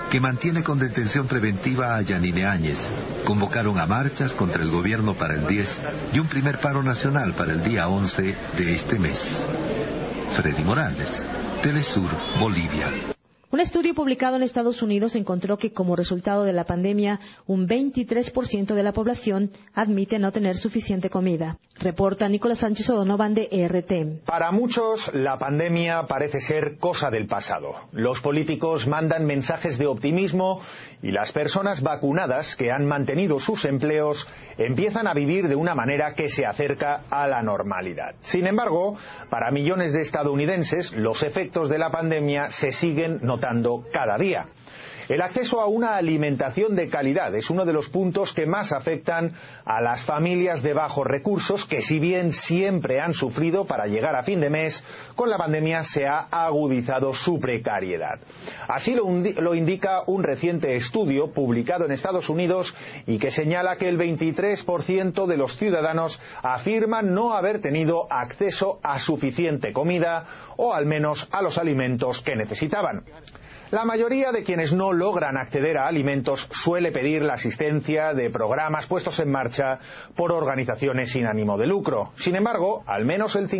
que mantiene con detención preventiva a Yanine Áñez. Convocaron a marchas contra el gobierno para el 10 y un primer paro nacional para el día 11 de este mes. Freddy Morales, Telesur, Bolivia. Un estudio publicado en Estados Unidos encontró que como resultado de la pandemia, un 23% de la población admite no tener suficiente comida. Reporta Nicolás Sánchez O'Donovan de ERT. Para muchos, la pandemia parece ser cosa del pasado. Los políticos mandan mensajes de optimismo y las personas vacunadas que han mantenido sus empleos empiezan a vivir de una manera que se acerca a la normalidad. Sin embargo, para millones de estadounidenses, los efectos de la pandemia se siguen notando cada día. El acceso a una alimentación de calidad es uno de los puntos que más afectan a las familias de bajos recursos que, si bien siempre han sufrido para llegar a fin de mes, con la pandemia se ha agudizado su precariedad. Así lo indica un reciente estudio publicado en Estados Unidos y que señala que el 23% de los ciudadanos afirman no haber tenido acceso a suficiente comida o al menos a los alimentos que necesitaban. La mayoría de quienes no logran acceder a alimentos suele pedir la asistencia de programas puestos en marcha por organizaciones sin ánimo de lucro. Sin embargo, al menos el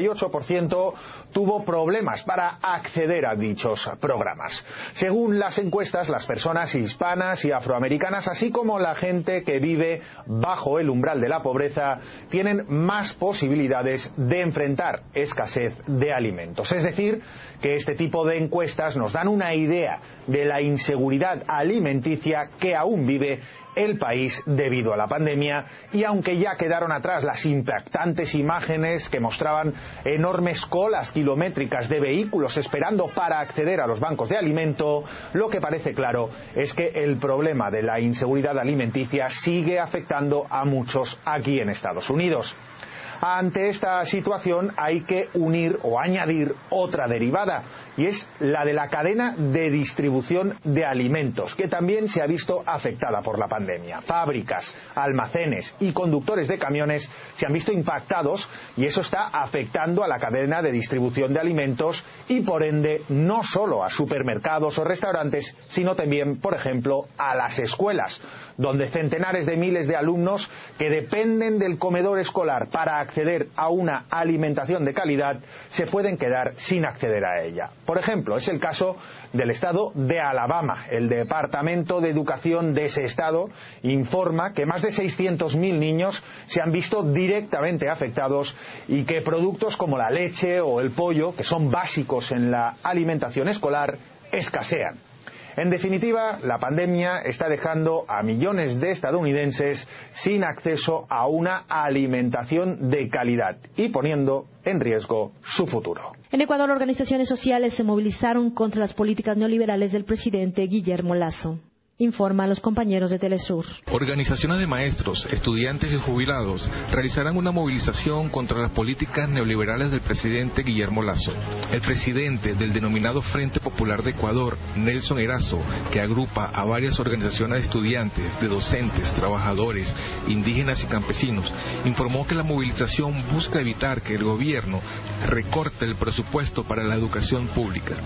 58% tuvo problemas para acceder a dichos programas. Según las encuestas, las personas hispanas y afroamericanas, así como la gente que vive bajo el umbral de la pobreza, tienen más posibilidades de enfrentar escasez de alimentos. Es decir, que este tipo de encuestas nos dan una idea de la inseguridad alimenticia que aún vive el país debido a la pandemia, y aunque ya quedaron atrás las impactantes imágenes que mostraban enormes colas kilométricas de vehículos esperando para acceder a los bancos de alimento, lo que parece claro es que el problema de la inseguridad alimenticia sigue afectando a muchos aquí en Estados Unidos. Ante esta situación hay que unir o añadir otra derivada, y es la de la cadena de distribución de alimentos, que también se ha visto afectada por la pandemia. Fábricas, almacenes y conductores de camiones se han visto impactados, y eso está afectando a la cadena de distribución de alimentos y, por ende, no solo a supermercados o restaurantes, sino también, por ejemplo, a las escuelas, donde centenares de miles de alumnos que dependen del comedor escolar para acceder a una alimentación de calidad se pueden quedar sin acceder a ella. Por ejemplo, es el caso del estado de Alabama. El Departamento de Educación de ese estado informa que más de 600.000 niños se han visto directamente afectados y que productos como la leche o el pollo, que son básicos en la alimentación escolar, escasean. En definitiva, la pandemia está dejando a millones de estadounidenses sin acceso a una alimentación de calidad y poniendo en riesgo su futuro. En Ecuador, organizaciones sociales se movilizaron contra las políticas neoliberales del presidente Guillermo Lasso. Informa a los compañeros de Telesur. Organizaciones de maestros, estudiantes y jubilados realizarán una movilización contra las políticas neoliberales del presidente Guillermo Lasso. El presidente del denominado Frente Popular de Ecuador, Nelson Erazo, que agrupa a varias organizaciones de estudiantes, de docentes, trabajadores, indígenas y campesinos, informó que la movilización busca evitar que el gobierno recorte el presupuesto para la educación pública.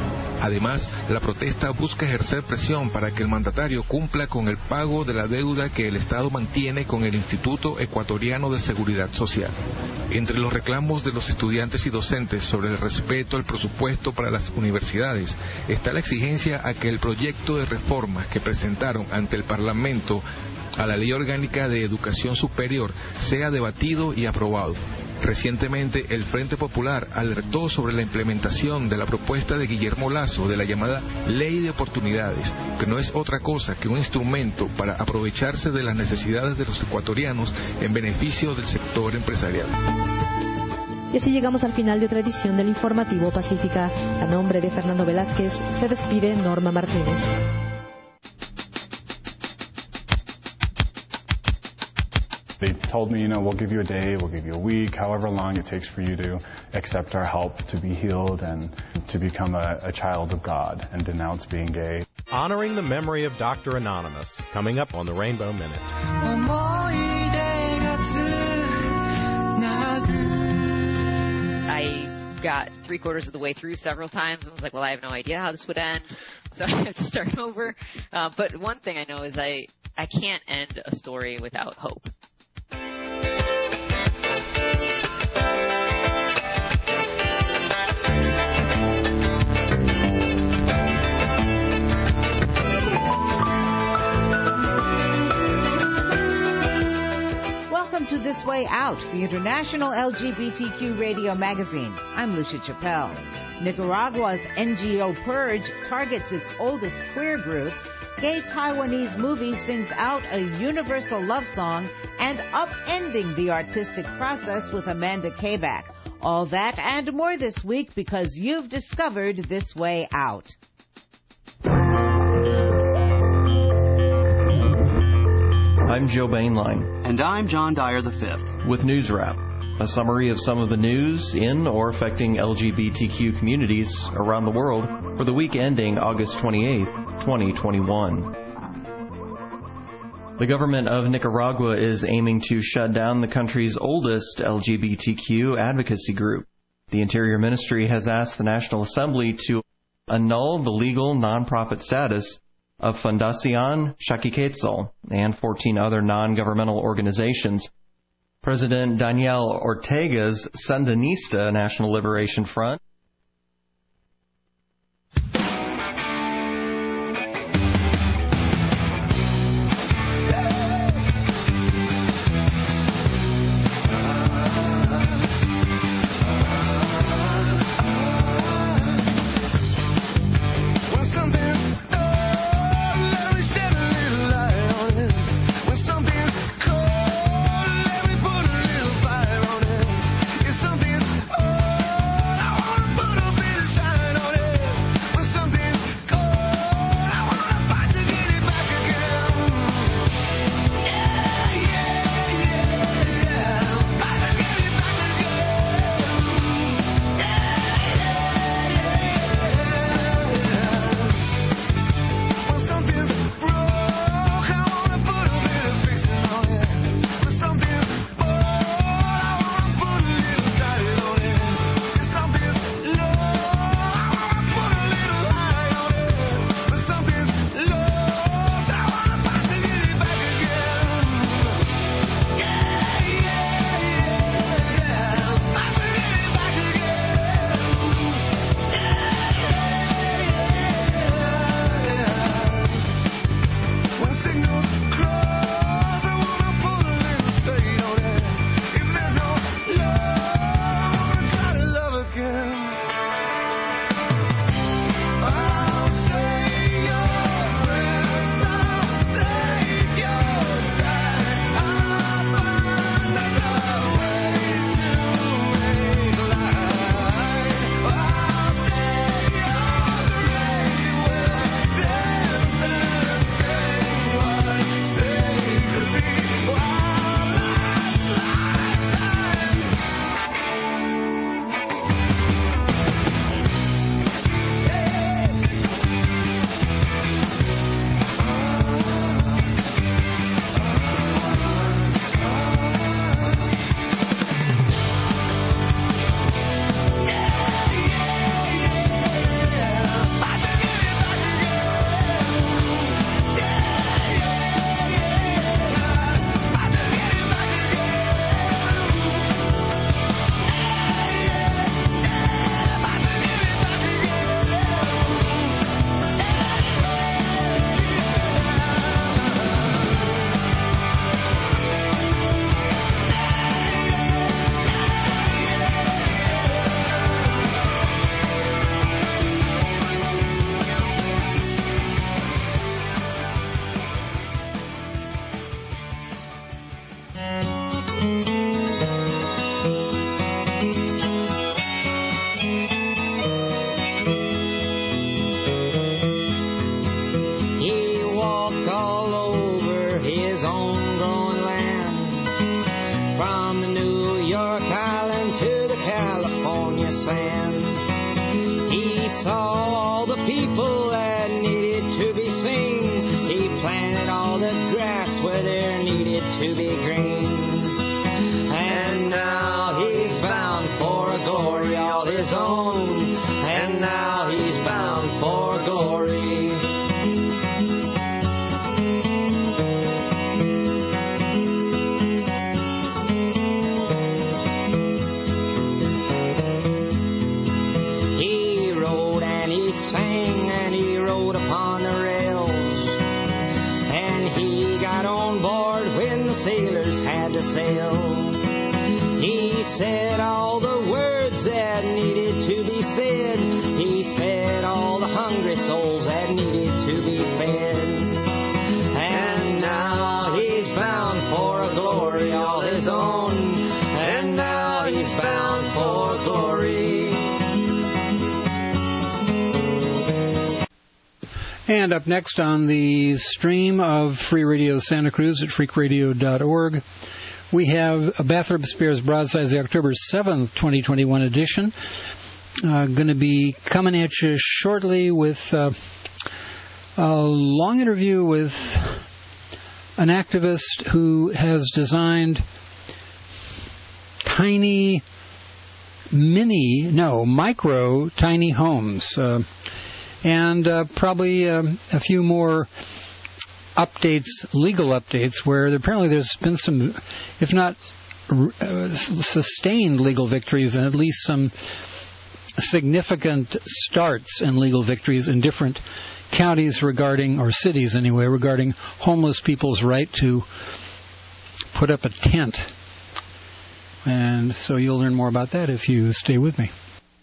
Además, la protesta busca ejercer presión para que el mandatario cumpla con el pago de la deuda que el Estado mantiene con el Instituto Ecuatoriano de Seguridad Social. Entre los reclamos de los estudiantes y docentes sobre el respeto al presupuesto para las universidades está la exigencia a que el proyecto de reforma que presentaron ante el Parlamento a la Ley Orgánica de Educación Superior sea debatido y aprobado. Recientemente, el Frente Popular alertó sobre la implementación de la propuesta de Guillermo Lasso de la llamada Ley de Oportunidades, que no es otra cosa que un instrumento para aprovecharse de las necesidades de los ecuatorianos en beneficio del sector empresarial. Y así llegamos al final de otra edición del Informativo Pacífica. A nombre de Fernando Velázquez, se despide Norma Martínez. They told me, we'll give you a day, we'll give you a week, however long it takes for you to accept our help, to be healed and to become a child of God and denounce being gay. Honoring the memory of Dr. Anonymous, coming up on the Rainbow Minute. I got 3/4 of the way through several times and was like, well, I have no idea how this would end. so I have to start over. But one thing I know is I can't end a story without hope. Welcome to This Way Out, the international LGBTQ radio magazine. I'm Lucia Chappelle. Nicaragua's NGO Purge targets its oldest queer group. Gay Taiwanese movie sings out a universal love song and upending the artistic process with Amanda Kabak. All that and more this week because you've discovered This Way Out. I'm Joe Bainline. And I'm John Dyer V. With News Wrap, a summary of some of the news in or affecting LGBTQ communities around the world for the week ending August 28, 2021. The government of Nicaragua is aiming to shut down the country's oldest LGBTQ advocacy group. The Interior Ministry has asked the National Assembly to annul the legal nonprofit status of Fundación Xaquiquetzal and 14 other non-governmental organizations. President Daniel Ortega's Sandinista National Liberation Front sailors had to sail. He said all the words that needed to be said. He fed all the hungry souls that needed to be fed. And now he's bound for a glory all his own. And now he's bound for glory. And up next on the stream of Free Radio Santa Cruz at freakradio.org, we have Bathurst Bears Broadsides, the October 7th, 2021 edition. Going to be coming at you shortly with a long interview with an activist who has designed micro tiny homes. And probably a few more updates, legal updates, where apparently there's been some, if not sustained legal victories, and at least some significant starts in legal victories in different counties regarding, or cities anyway, regarding homeless people's right to put up a tent. And so you'll learn more about that if you stay with me.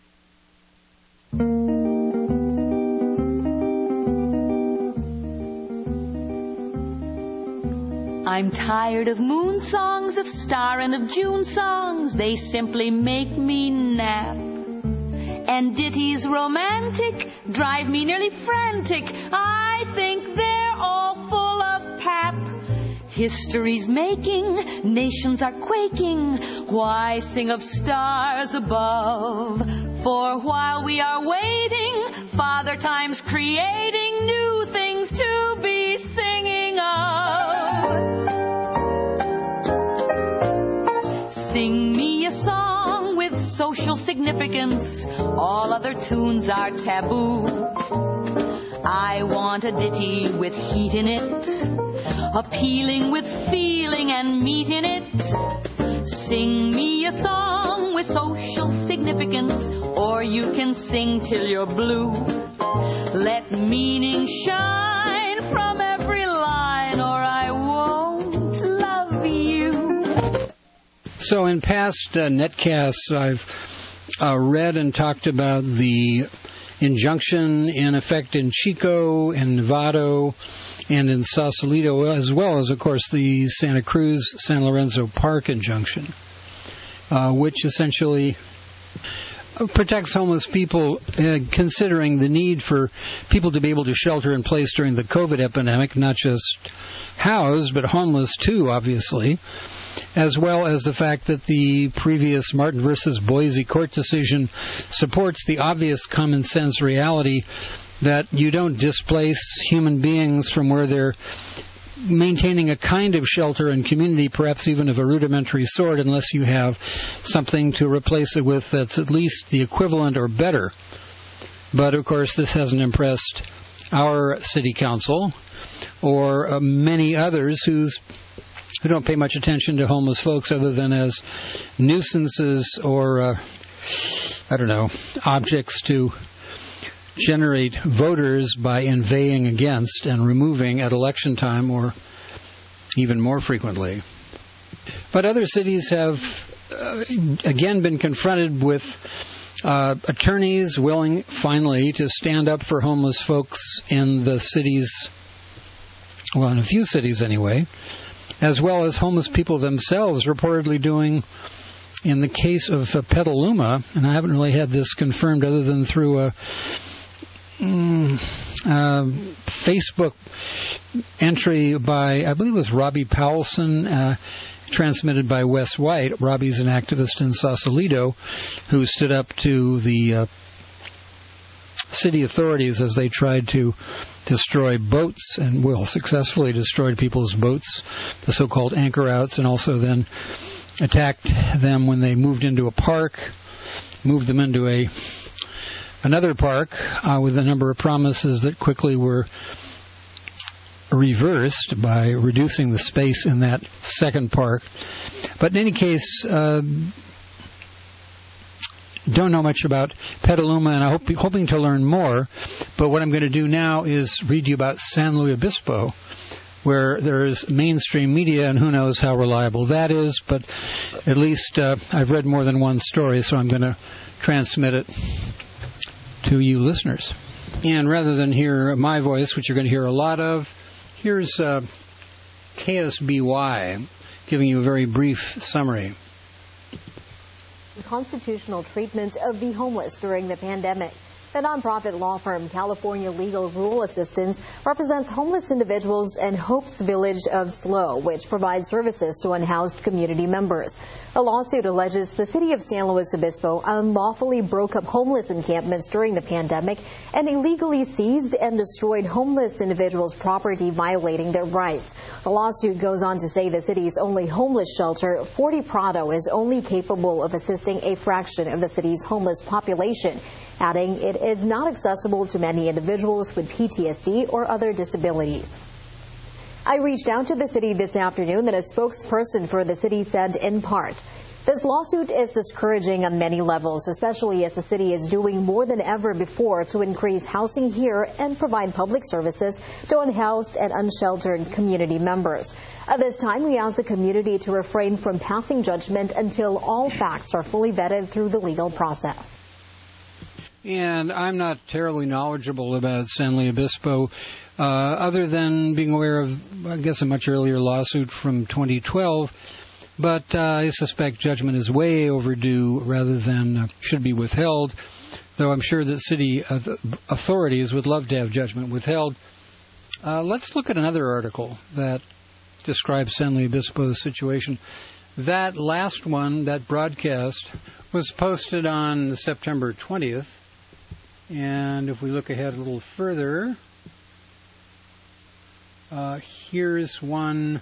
I'm tired of moon songs, of star and of June songs. They simply make me nap. And ditties romantic drive me nearly frantic. I think they're all full of pap. History's making, nations are quaking. Why sing of stars above? For while we are waiting, Father Time's creating new things to be singing of. Sing me a song with social significance. All other tunes are taboo. I want a ditty with heat in it, appealing with feeling and meat in it. Sing me a song with social significance, or you can sing till you're blue. Let meaning shine from every line, or I won't love you. So in past netcasts, I've read and talked about the injunction in effect in Chico and Novato and in Sausalito, as well as, of course, the Santa Cruz San Lorenzo Park injunction, which essentially protects homeless people, considering the need for people to be able to shelter in place during the COVID epidemic, not just housed, but homeless too, obviously, as well as the fact that the previous Martin versus Boise court decision supports the obvious common sense reality that you don't displace human beings from where they're maintaining a kind of shelter and community, perhaps even of a rudimentary sort, unless you have something to replace it with that's at least the equivalent or better. But, of course, this hasn't impressed our city council or many others who don't pay much attention to homeless folks other than as nuisances or, objects to generate voters by inveighing against and removing at election time or even more frequently. But other cities have, again, been confronted with attorneys willing, finally, to stand up for homeless folks in the cities, well, in a few cities anyway, as well as homeless people themselves reportedly doing in the case of Petaluma, and I haven't really had this confirmed other than through a Facebook entry by, I believe it was Robbie Powelson, transmitted by Wes White. Robbie's an activist in Sausalito who stood up to the city authorities as they tried to destroy boats, and successfully destroyed people's boats, the so-called anchor outs, and also then attacked them when they moved into a park, moved them into another park with a number of promises that quickly were reversed by reducing the space in that second park. But in any case, don't know much about Petaluma, and I'm hoping to learn more. But what I'm going to do now is read you about San Luis Obispo, where there is mainstream media, and who knows how reliable that is, but at least I've read more than one story, so I'm going to transmit it to you listeners. And rather than hear my voice, which you're going to hear a lot of, here's KSBY giving you a very brief summary. Constitutional treatment of the homeless during the pandemic. The nonprofit law firm California Legal Rule Assistance represents homeless individuals in Hope's Village of SLO, which provides services to unhoused community members. The lawsuit alleges the city of San Luis Obispo unlawfully broke up homeless encampments during the pandemic and illegally seized and destroyed homeless individuals' property, violating their rights. The lawsuit goes on to say the city's only homeless shelter, Forty Prado, is only capable of assisting a fraction of the city's homeless population, adding it is not accessible to many individuals with PTSD or other disabilities. I reached out to the city this afternoon, and a spokesperson for the city said in part, this lawsuit is discouraging on many levels, especially as the city is doing more than ever before to increase housing here and provide public services to unhoused and unsheltered community members. At this time, we ask the community to refrain from passing judgment until all facts are fully vetted through the legal process. And I'm not terribly knowledgeable about San Luis Obispo, other than being aware of, I guess, a much earlier lawsuit from 2012. But I suspect judgment is way overdue rather than should be withheld, though I'm sure that city authorities would love to have judgment withheld. Let's look at another article that describes San Luis Obispo's situation. That last one, that broadcast, was posted on September 20th. And if we look ahead a little further, here's one,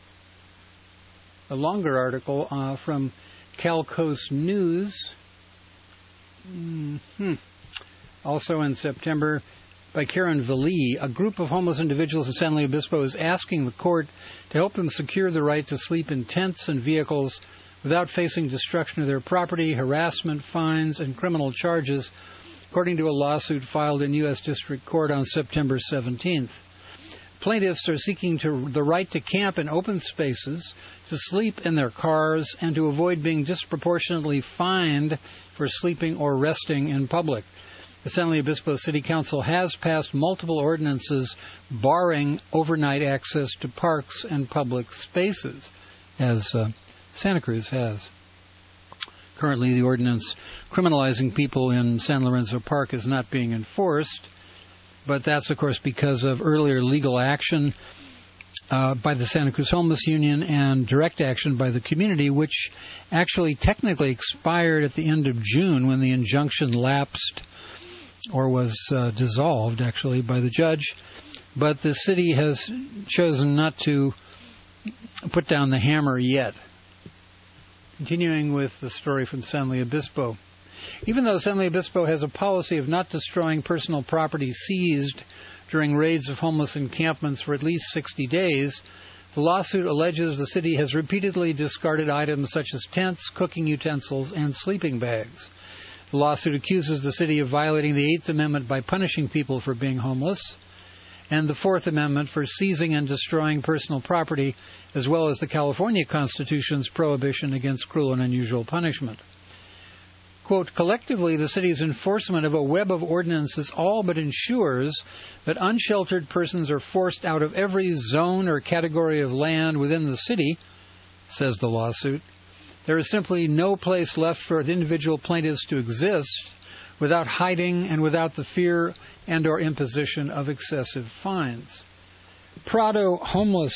a longer article from Cal Coast News, also in September, by Karen Vallee. A group of homeless individuals in San Luis Obispo is asking the court to help them secure the right to sleep in tents and vehicles without facing destruction of their property, harassment, fines, and criminal charges, according to a lawsuit filed in U.S. District Court on September 17th. Plaintiffs are seeking the right to camp in open spaces, to sleep in their cars, and to avoid being disproportionately fined for sleeping or resting in public. The San Luis Obispo City Council has passed multiple ordinances barring overnight access to parks and public spaces, as Santa Cruz has. Currently, the ordinance criminalizing people in San Lorenzo Park is not being enforced, but that's, of course, because of earlier legal action by the Santa Cruz Homeless Union and direct action by the community, which actually technically expired at the end of June when the injunction lapsed or was dissolved, actually, by the judge. But the city has chosen not to put down the hammer yet. Continuing with the story from San Luis Obispo. Even though San Luis Obispo has a policy of not destroying personal property seized during raids of homeless encampments for at least 60 days, the lawsuit alleges the city has repeatedly discarded items such as tents, cooking utensils, and sleeping bags. The lawsuit accuses the city of violating the Eighth Amendment by punishing people for being homeless, and the Fourth Amendment for seizing and destroying personal property, as well as the California Constitution's prohibition against cruel and unusual punishment. Quote, collectively, the city's enforcement of a web of ordinances all but ensures that unsheltered persons are forced out of every zone or category of land within the city, says the lawsuit. There is simply no place left for the individual plaintiffs to exist without hiding and without the fear and or imposition of excessive fines. Prado Homeless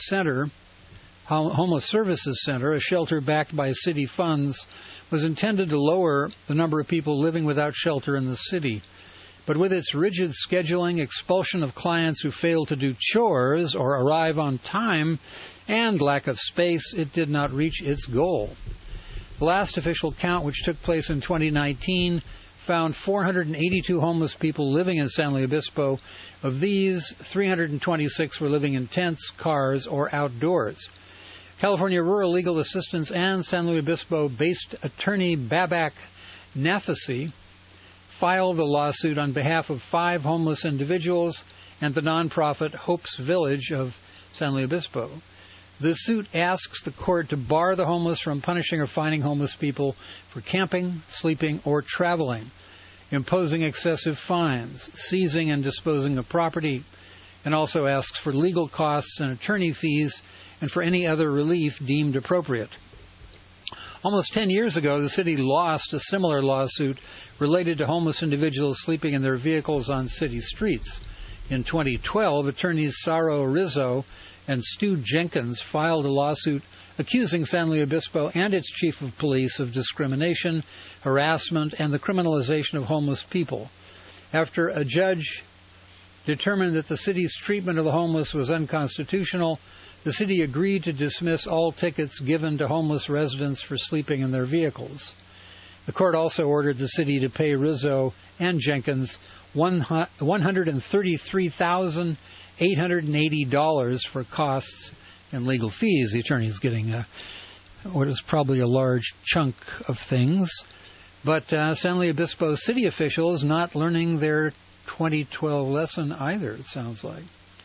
Services Center, a shelter backed by city funds, was intended to lower the number of people living without shelter in the city. But with its rigid scheduling, expulsion of clients who fail to do chores or arrive on time, and lack of space, it did not reach its goal. The last official count, which took place in 2019, found 482 homeless people living in San Luis Obispo. Of these, 326 were living in tents, cars, or outdoors. California Rural Legal Assistance and San Luis Obispo-based attorney Babak Nafisi filed a lawsuit on behalf of 5 homeless individuals and the nonprofit Hope's Village of San Luis Obispo. The suit asks the court to bar the homeless from punishing or fining homeless people for camping, sleeping, or traveling, imposing excessive fines, seizing and disposing of property, and also asks for legal costs and attorney fees and for any other relief deemed appropriate. Almost 10 years ago, the city lost a similar lawsuit related to homeless individuals sleeping in their vehicles on city streets. In 2012, attorneys Saro Rizzo and Stu Jenkins filed a lawsuit accusing San Luis Obispo and its chief of police of discrimination, harassment, and the criminalization of homeless people. After a judge determined that the city's treatment of the homeless was unconstitutional, the city agreed to dismiss all tickets given to homeless residents for sleeping in their vehicles. The court also ordered the city to pay Rizzo and Jenkins $133,880 for costs and legal fees. The attorney is getting what is probably a large chunk of things. But San Luis Obispo city officials not learning their 2012 lesson either, it sounds like.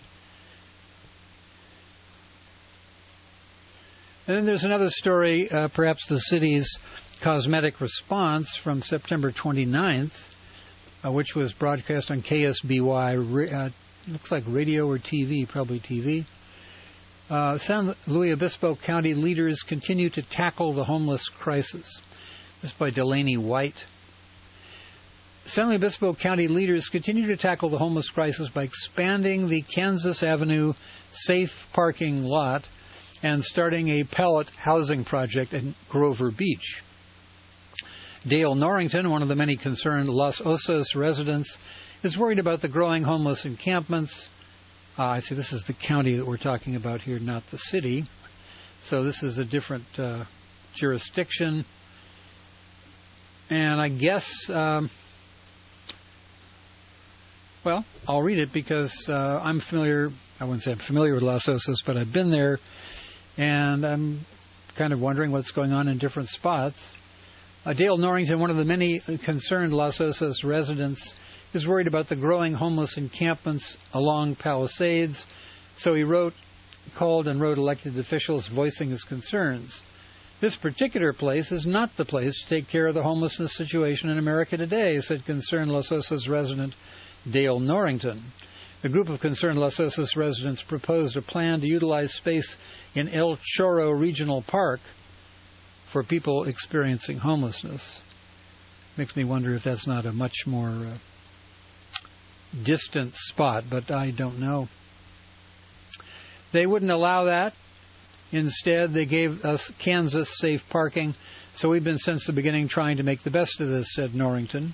And then there's another story, perhaps the city's cosmetic response from September 29th, which was broadcast on KSBY, looks like radio or TV, probably TV. San Luis Obispo County leaders continue to tackle the homeless crisis. This is by Delaney White. San Luis Obispo County leaders continue to tackle the homeless crisis by expanding the Kansas Avenue safe parking lot and starting a pallet housing project in Grover Beach. Dale Norrington, one of the many concerned Los Osos residents, is worried about the growing homeless encampments. I see this is the county that we're talking about here, not the city. So this is a different jurisdiction. And I guess, well, I'll read it because I'm familiar, I wouldn't say I'm familiar with Los Osos, but I've been there, and I'm kind of wondering what's going on in different spots. Dale Norrington, one of the many concerned Los Osos residents, is worried about the growing homeless encampments along Palisades, so he called and wrote elected officials voicing his concerns. This particular place is not the place to take care of the homelessness situation in America today, said concerned Los Osos resident Dale Norrington. A group of concerned Los Osos residents proposed a plan to utilize space in El Chorro Regional Park for people experiencing homelessness. Makes me wonder if that's not a much more distant spot, but I don't know. They wouldn't allow that. Instead, they gave us Kansas safe parking, so we've been since the beginning trying to make the best of this, said Norrington.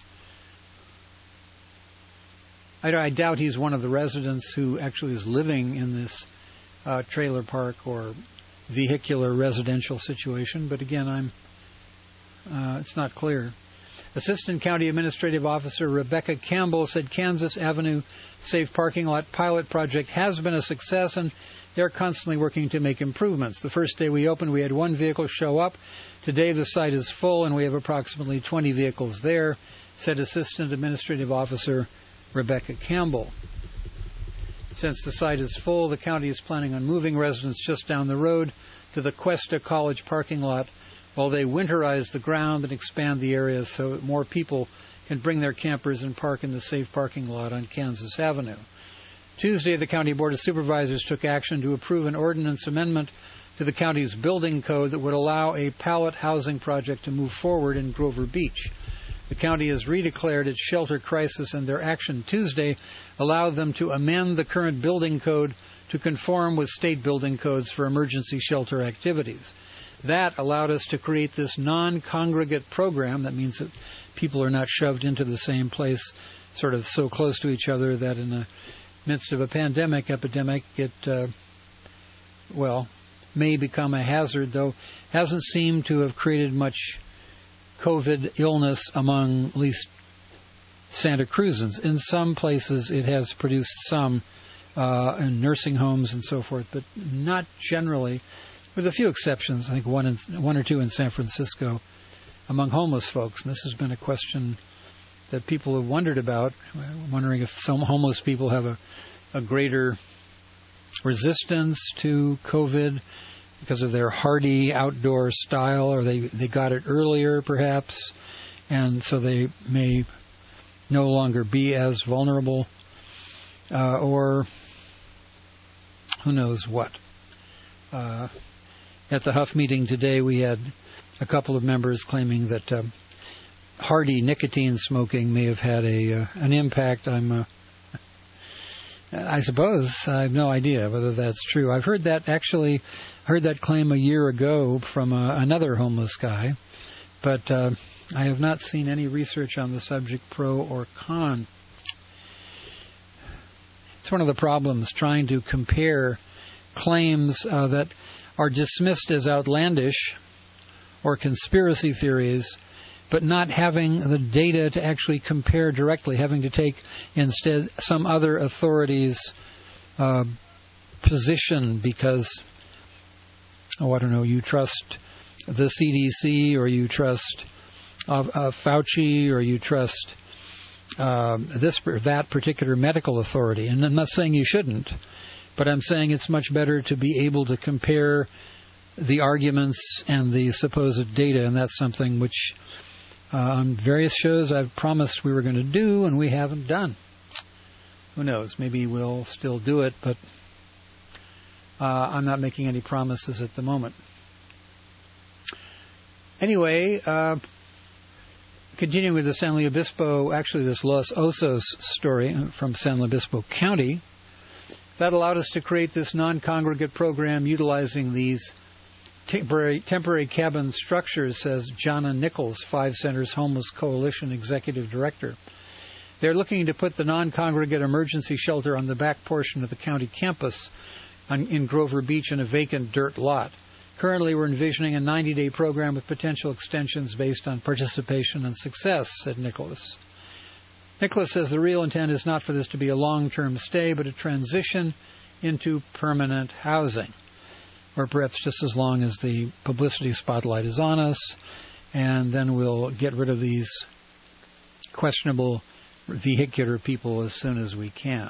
I doubt he's one of the residents who actually is living in this trailer park or vehicular residential situation, but again, it's not clear. Assistant County Administrative Officer Rebecca Campbell said Kansas Avenue Safe Parking Lot pilot project has been a success, and they're constantly working to make improvements. The first day we opened, we had one vehicle show up. Today the site is full, and we have approximately 20 vehicles there, said Assistant Administrative Officer Rebecca Campbell. Since the site is full, the county is planning on moving residents just down the road to the Cuesta College parking lot while they winterize the ground and expand the area so that more people can bring their campers and park in the safe parking lot on Kansas Avenue. Tuesday, the County Board of Supervisors took action to approve an ordinance amendment to the county's building code that would allow a pallet housing project to move forward in Grover Beach. The county has redeclared its shelter crisis, and their action Tuesday allowed them to amend the current building code to conform with state building codes for emergency shelter activities. That allowed us to create this non-congregate program. That means that people are not shoved into the same place, sort of so close to each other that in the midst of a epidemic, it, may become a hazard, though hasn't seemed to have created much COVID illness among at least Santa Cruzans. In some places it has produced some in nursing homes and so forth, but not generally, with a few exceptions. I think one or two in San Francisco among homeless folks. And this has been a question that people have wondered about, wondering if some homeless people have a greater resistance to COVID because of their hardy outdoor style, or they got it earlier perhaps, and so they may no longer be as vulnerable, or who knows what. At the Huff meeting today, we had a couple of members claiming that hardy nicotine smoking may have had an impact. I suppose. I have no idea whether that's true. I've heard that claim a year ago from another homeless guy, but I have not seen any research on the subject, pro or con. It's one of the problems trying to compare claims that are dismissed as outlandish or conspiracy theories, but not having the data to actually compare directly, having to take instead some other authority's position because, I don't know, you trust the CDC, or you trust Fauci, or you trust this or that particular medical authority. And I'm not saying you shouldn't, but I'm saying it's much better to be able to compare the arguments and the supposed data, and that's something which on various shows I've promised we were going to do, and we haven't done. Who knows? Maybe we'll still do it, but I'm not making any promises at the moment. Anyway, continuing with the San Luis Obispo, actually this Los Osos story from San Luis Obispo County, that allowed us to create this non-congregate program utilizing these temporary cabin structures, says Jonna Nichols, Five Centers Homeless Coalition Executive Director. They're looking to put the non-congregate emergency shelter on the back portion of the county campus in Grover Beach in a vacant dirt lot. Currently, we're envisioning a 90-day program with potential extensions based on participation and success, said Nicholas. Nicholas says the real intent is not for this to be a long-term stay, but a transition into permanent housing, or perhaps just as long as the publicity spotlight is on us, and then we'll get rid of these questionable vehicular people as soon as we can.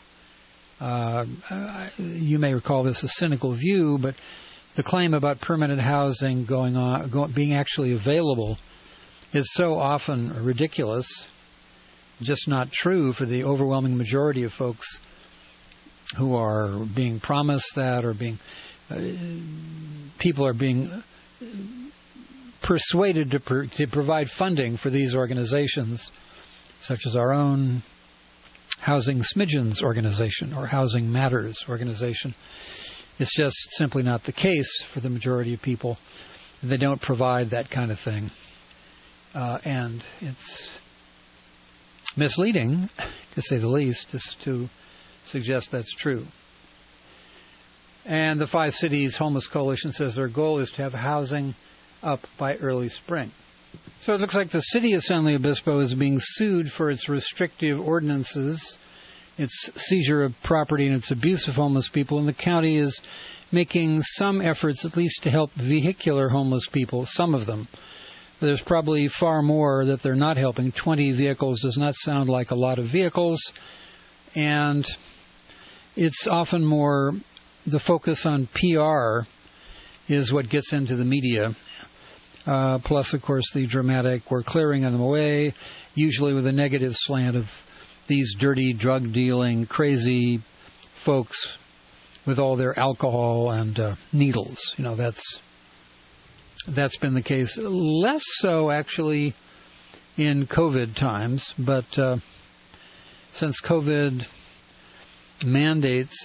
You may recall this a cynical view, but the claim about permanent housing being actually available is so often ridiculous, just not true for the overwhelming majority of folks who are being promised that, or people are being persuaded to provide funding for these organizations, such as our own Housing Smidgens organization or Housing Matters organization. It's just simply not the case for the majority of people. They don't provide that kind of thing. And it's misleading, to say the least, to suggest that's true. And the Five Cities Homeless Coalition says their goal is to have housing up by early spring. So it looks like the city of San Luis Obispo is being sued for its restrictive ordinances, its seizure of property, and its abuse of homeless people. And the county is making some efforts, at least, to help vehicular homeless people, some of them. There's probably far more that they're not helping. 20 vehicles does not sound like a lot of vehicles. And it's often more the focus on PR is what gets into the media. Plus, of course, the dramatic, we're clearing them away, usually with a negative slant of these dirty, drug-dealing, crazy folks with all their alcohol and needles. You know, that's been the case. Less so, actually, in COVID times, but since COVID mandates,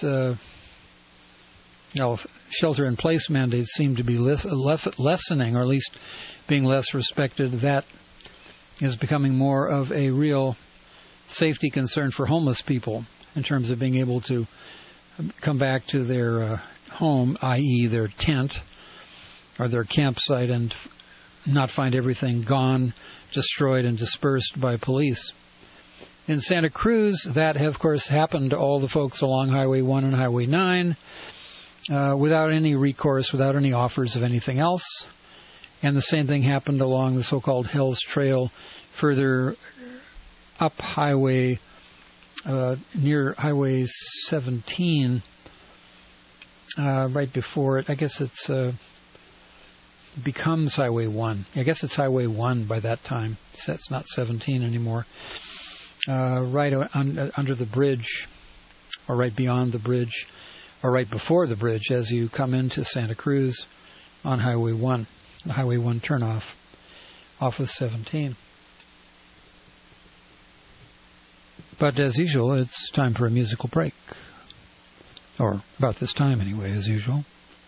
shelter-in-place mandates seem to be lessening, or at least being less respected. That is becoming more of a real safety concern for homeless people in terms of being able to come back to their home, i.e. their tent or their campsite, and not find everything gone, destroyed, and dispersed by police. In Santa Cruz, that, of course, happened to all the folks along Highway 1 and Highway 9 without any recourse, without any offers of anything else. And the same thing happened along the so-called Hell's Trail further up highway, near Highway 17, right before it. I guess it's becomes Highway 1. I guess it's Highway 1 by that time. It's not 17 anymore. Right under the bridge, or right beyond the bridge, or right before the bridge as you come into Santa Cruz on Highway 1, the Highway 1 turnoff off of 17. But as usual, it's time for a musical break. Or about this time anyway, as usual.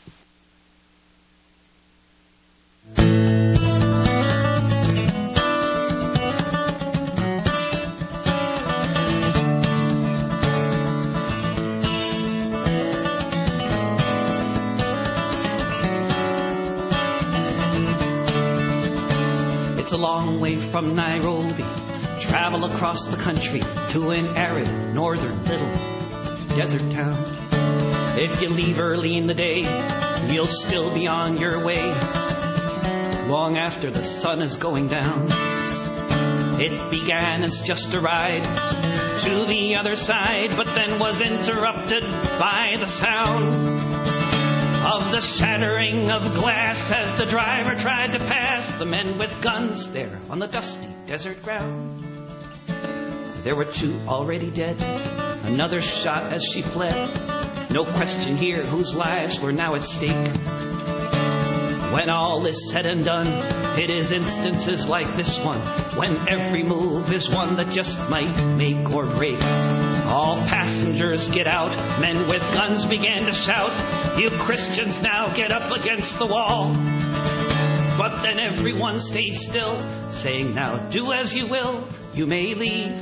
It's a long way from Nairobi. Travel across the country to an arid northern little desert town. If you leave early in the day, you'll still be on your way long after the sun is going down. It began as just a ride to the other side, but then was interrupted by the sound of the shattering of glass as the driver tried to pass the men with guns there on the dusty desert ground. There were 2 already dead, another shot as she fled. No question here whose lives were now at stake. When all is said and done, it is instances like this one, when every move is one that just might make or break. All passengers get out, men with guns began to shout, "You Christians now get up against the wall." But then everyone stayed still, saying, "Now do as you will, you may leave,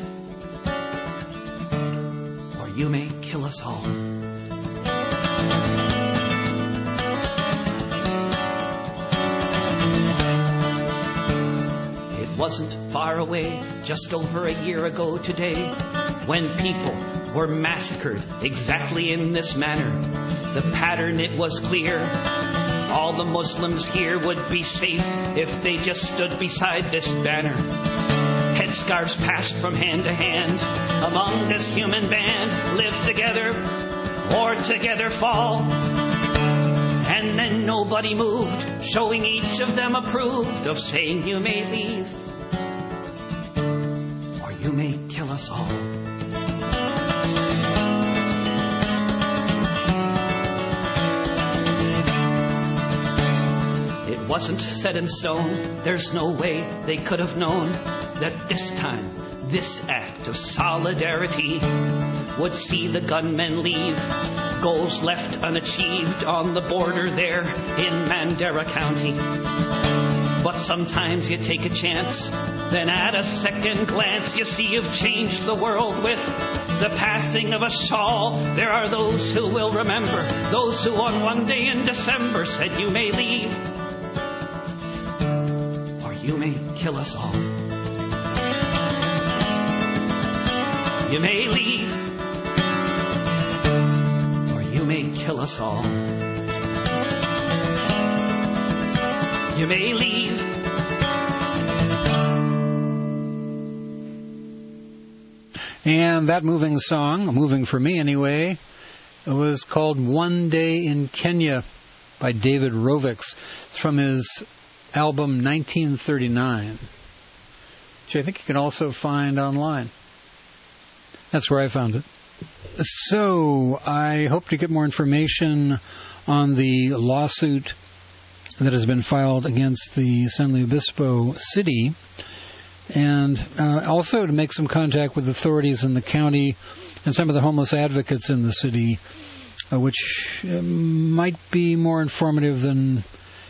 or you may kill us all." It wasn't far away, just over a year ago today, when people were massacred exactly in this manner. The pattern, it was clear. All the Muslims here would be safe if they just stood beside this banner. Headscarves passed from hand to hand among this human band. Live together or together fall. And then nobody moved, showing each of them approved of saying, "You may leave, or you may kill us all." It wasn't set in stone. There's no way they could have known that this time, this act of solidarity would see the gunmen leave goals left unachieved on the border there in Mandera County. But sometimes you take a chance, then at a second glance you see you've changed the world with the passing of a shawl. There are those who will remember, those who on one day in December said, "You may leave, or you may kill us all. You may leave, or you may kill us all. You may leave." And that moving song, moving for me anyway, it was called "One Day in Kenya" by David Rovics. It's from his album 1939, which I think you can also find online. That's where I found it. So I hope to get more information on the lawsuit that has been filed against the San Luis Obispo city, and also to make some contact with authorities in the county and some of the homeless advocates in the city, which might be more informative than,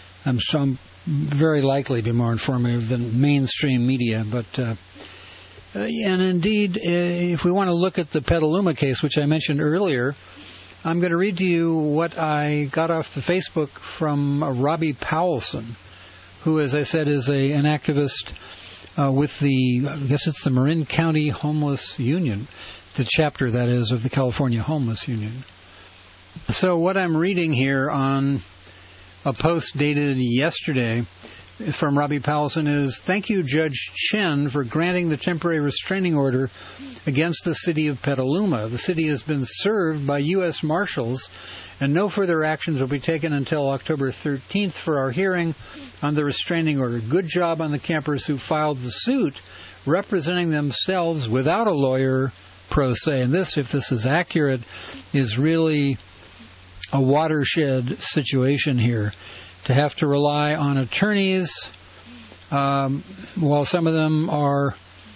very likely be more informative than mainstream media. But and indeed, if we want to look at the Petaluma case, which I mentioned earlier, I'm going to read to you what I got off the Facebook from Robbie Powelson, who, as I said, is an activist with I guess it's the Marin County Homeless Union, the chapter, that is, of the California Homeless Union. So what I'm reading here on a post dated yesterday from Robbie Powelson is, thank you, Judge Chen, for granting the temporary restraining order against the city of Petaluma. The city has been served by U.S. Marshals, and no further actions will be taken until October 13th for our hearing on the restraining order. Good job on the campers who filed the suit, representing themselves without a lawyer, pro se. And this, if this is accurate, is really a watershed situation here. To have to rely on attorneys, while some of them are,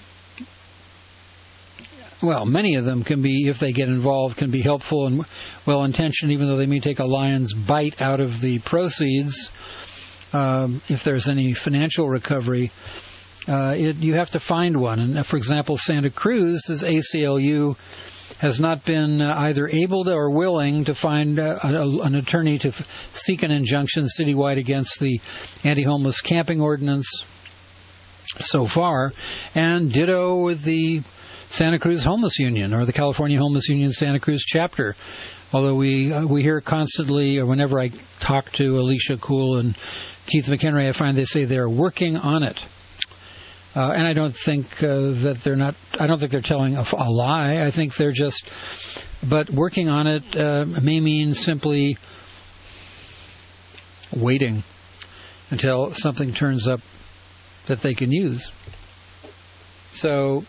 well, many of them can be, if they get involved, can be helpful and well-intentioned, even though they may take a lion's bite out of the proceeds, if there's any financial recovery. You have to find one. And, for example, Santa Cruz's ACLU has not been either able to or willing to find an attorney to seek an injunction citywide against the anti-homeless camping ordinance so far, and ditto with the Santa Cruz Homeless Union, or the California Homeless Union Santa Cruz chapter. Although we hear constantly, or whenever I talk to Alicia Kuhl and Keith McHenry, I find they say they're working on it. And I don't think that they're not. I don't think they're telling a lie. I think they're just. But working on it may mean simply waiting until something turns up that they can use. So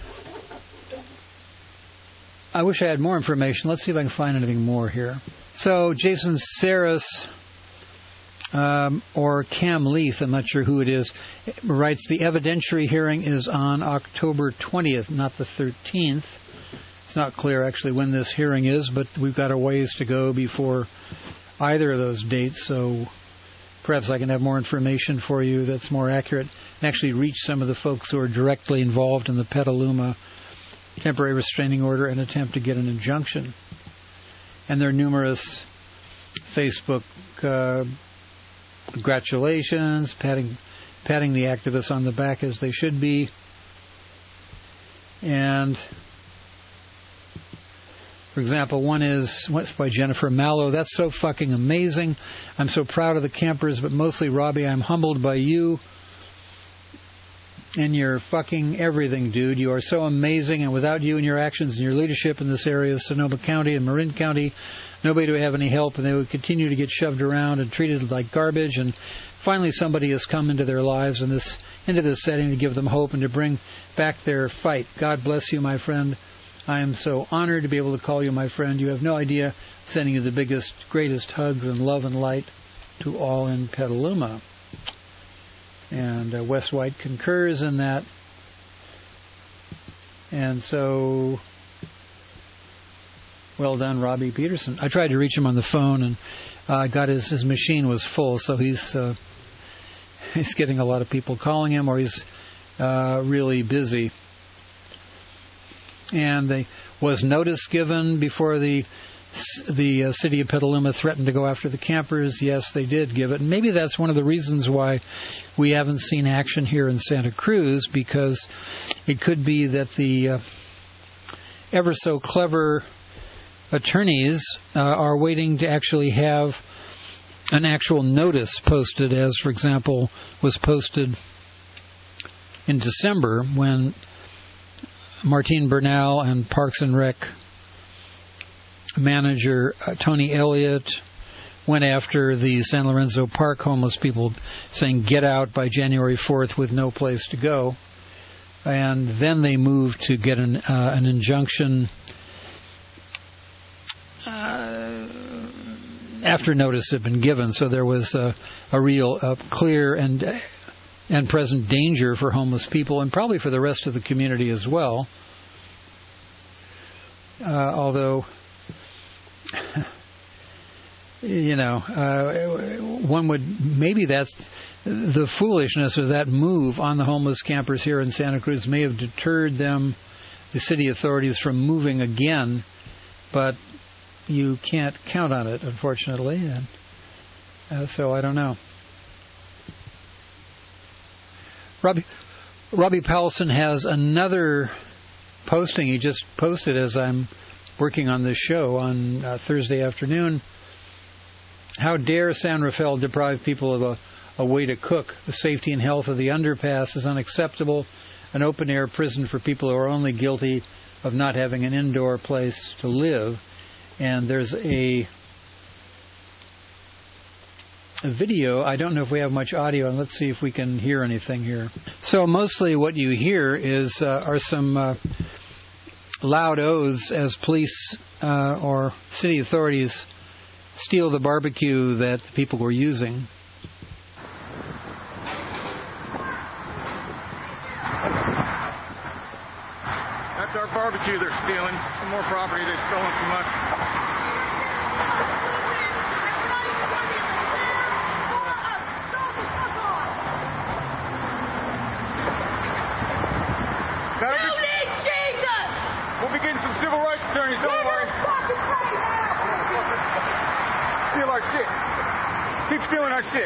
I wish I had more information. Let's see if I can find anything more here. So Jason Saris, or Cam Leith, I'm not sure who it is, writes, the evidentiary hearing is on October 20th, not the 13th. It's not clear actually when this hearing is, but we've got a ways to go before either of those dates, so perhaps I can have more information for you that's more accurate and actually reach some of the folks who are directly involved in the Petaluma temporary restraining order and attempt to get an injunction. And there are numerous Facebook congratulations, patting the activists on the back as they should be. And, for example, one is by Jennifer Mallow. That's so fucking amazing. I'm so proud of the campers, but mostly, Robbie, I'm humbled by you and your fucking everything, dude. You are so amazing, and without you and your actions and your leadership in this area of Sonoma County and Marin County, nobody would have any help, and they would continue to get shoved around and treated like garbage. And finally, somebody has come into their lives and into this setting to give them hope and to bring back their fight. God bless you, my friend. I am so honored to be able to call you my friend. You have no idea. Sending you the biggest, greatest hugs and love and light to all in Petaluma. And Wes White concurs in that. And so, well done, Robbie Peterson. I tried to reach him on the phone, and got his machine was full, so he's getting a lot of people calling him, or he's really busy. And there was notice given before the city of Petaluma threatened to go after the campers. Yes, they did give it. And maybe that's one of the reasons why we haven't seen action here in Santa Cruz, because it could be that the ever so clever attorneys are waiting to actually have an actual notice posted, as, for example, was posted in December when Martine Bernal and Parks and Rec manager Tony Elliott went after the San Lorenzo Park homeless people, saying get out by January 4th with no place to go. And then they moved to get an injunction after notice had been given. So there was a real clear and present danger for homeless people, and probably for the rest of the community as well. Although, one would, maybe that's the foolishness of that move on the homeless campers here in Santa Cruz may have deterred them, the city authorities, from moving again, but you can't count on it, unfortunately, and so I don't know. Robbie Powelson has another posting he just posted as I'm working on this show on Thursday afternoon. How dare San Rafael deprive people of a way to cook. The safety and health of the underpass is unacceptable. An open-air prison for people who are only guilty of not having an indoor place to live. And there's a video. I don't know if we have much audio, and let's see if we can hear anything here. So mostly what you hear are some loud oaths as police or city authorities steal the barbecue that the people were using. That's our barbecue they're stealing. Some more property they've stolen from us. You need Jesus! We'll be getting some civil rights attorneys, don't worry. Steal our shit. Keep stealing our shit.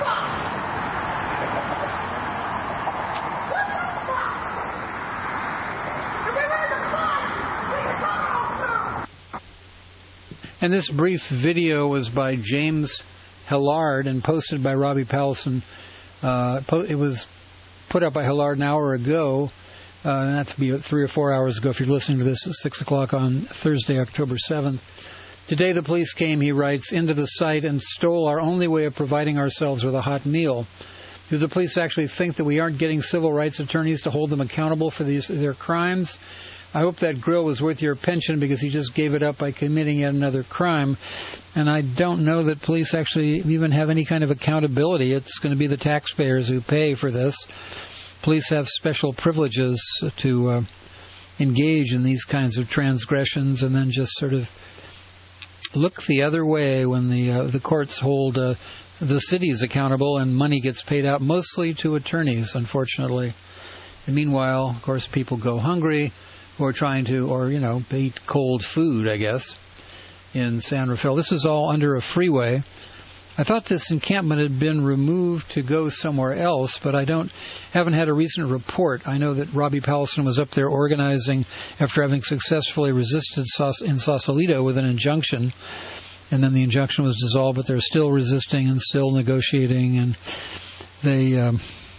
And this brief video was by James Hillard and posted by Robbie Powelson. It was put up by Hillard an hour ago. That's be 3 or 4 hours ago if you're listening to this at 6 o'clock on Thursday, October 7th. Today the police came, he writes, into the site and stole our only way of providing ourselves with a hot meal. Do the police actually think that we aren't getting civil rights attorneys to hold them accountable for their crimes? I hope that grill was worth your pension because he just gave it up by committing yet another crime. And I don't know that police actually even have any kind of accountability. It's going to be the taxpayers who pay for this. Police have special privileges to engage in these kinds of transgressions and then just sort of look the other way when the courts hold the cities accountable and money gets paid out mostly to attorneys, unfortunately. And meanwhile, of course, people go hungry or trying to, eat cold food, I guess, in San Rafael. This is all under a freeway. I thought this encampment had been removed to go somewhere else, but I haven't had a recent report. I know that Robbie Powelson was up there organizing after having successfully resisted in Sausalito with an injunction, and then the injunction was dissolved, but they're still resisting and still negotiating, and they...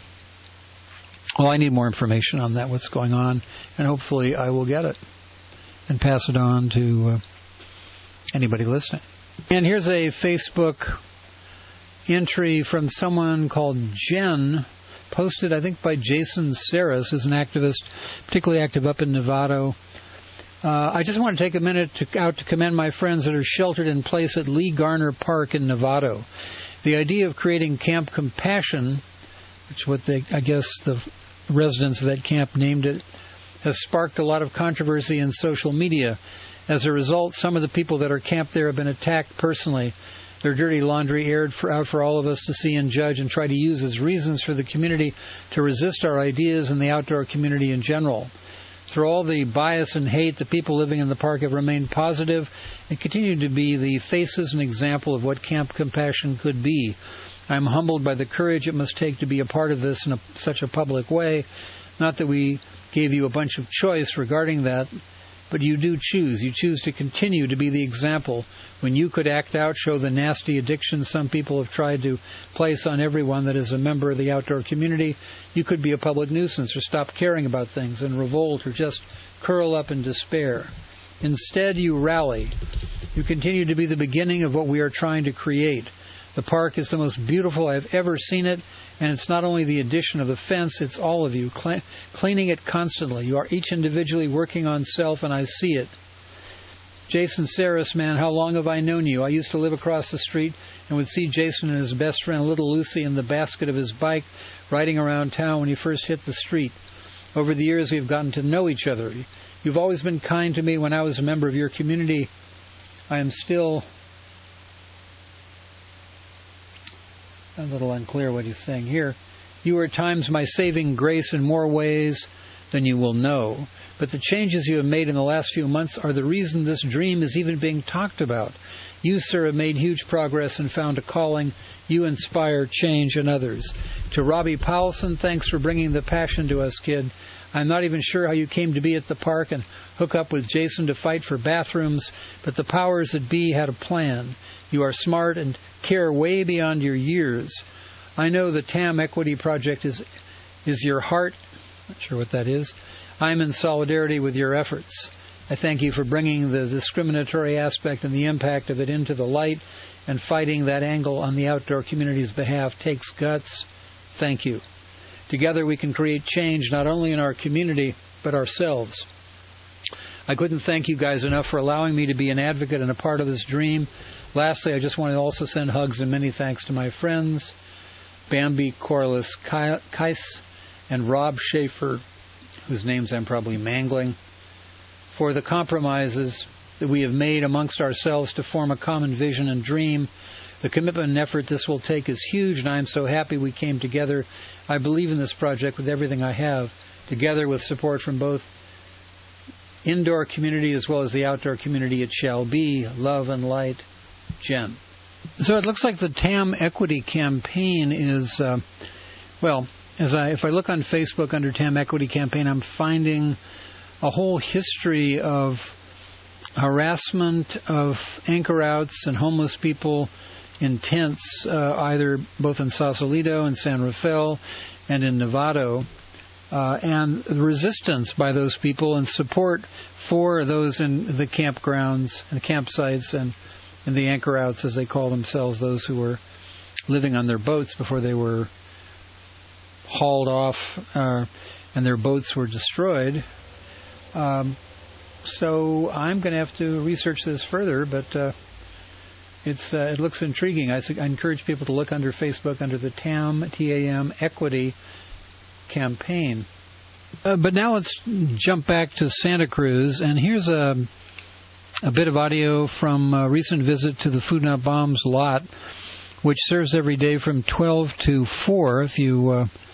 I need more information on that, what's going on, and hopefully I will get it and pass it on to anybody listening. And here's a Facebook entry from someone called Jen, posted, I think, by Jason Saris, who's an activist, particularly active up in Novato. I just want to take a minute to commend my friends that are sheltered in place at Lee Garner Park in Novato. The idea of creating Camp Compassion, which I guess the residents of that camp named it, has sparked a lot of controversy in social media. As a result, some of the people that are camped there have been attacked personally. Their dirty laundry aired out for all of us to see and judge and try to use as reasons for the community to resist our ideas and the outdoor community in general. Through all the bias and hate, the people living in the park have remained positive and continue to be the faces and example of what Camp Compassion could be. I'm humbled by the courage it must take to be a part of this in such a public way. Not that we gave you a bunch of choice regarding that, but you do choose. You choose to continue to be the example. When you could act out, show the nasty addiction some people have tried to place on everyone that is a member of the outdoor community, you could be a public nuisance or stop caring about things and revolt or just curl up in despair. Instead, you rally. You continue to be the beginning of what we are trying to create. The park is the most beautiful I've ever seen it, and it's not only the addition of the fence, it's all of you, cleaning it constantly. You are each individually working on self, and I see it. Jason Saris, man, how long have I known you? I used to live across the street and would see Jason and his best friend, little Lucy, in the basket of his bike, riding around town when he first hit the street. Over the years, we've gotten to know each other. You've always been kind to me when I was a member of your community. I am still... a little unclear what he's saying here. You are at times my saving grace in more ways than you will know. But the changes you have made in the last few months are the reason this dream is even being talked about. You, sir, have made huge progress and found a calling. You inspire change in others. To Robbie Powelson, thanks for bringing the passion to us, kid. I'm not even sure how you came to be at the park and hook up with Jason to fight for bathrooms, but the powers that be had a plan. You are smart and care way beyond your years. I know the TAM Equity Project is your heart. Not sure what that is. I'm in solidarity with your efforts. I thank you for bringing the discriminatory aspect and the impact of it into the light, and fighting that angle on the outdoor community's behalf takes guts. Thank you. Together we can create change not only in our community, but ourselves. I couldn't thank you guys enough for allowing me to be an advocate and a part of this dream. Lastly, I just want to also send hugs and many thanks to my friends, Bambi Corliss Kais and Rob Schaefer, whose names I'm probably mangling, for the compromises that we have made amongst ourselves to form a common vision and dream. The commitment and effort this will take is huge, and I'm so happy we came together. I believe in this project with everything I have, together with support from both indoor community as well as the outdoor community. It shall be. Love and light, Jen. So it looks like the TAM Equity Campaign is, if I look on Facebook under TAM Equity Campaign, I'm finding a whole history of harassment of anchor-outs and homeless people in tents, either both in Sausalito and San Rafael and in Novato, and the resistance by those people and support for those in the campgrounds and campsites and the anchor-outs, as they call themselves, those who were living on their boats before they were hauled off and their boats were destroyed. So I'm going to have to research this further, but it looks intriguing. I encourage people to look under Facebook under the TAM Equity Campaign. But now let's jump back to Santa Cruz, and here's a bit of audio from a recent visit to the Food Not Bombs lot, which serves every day from 12 to 4 if you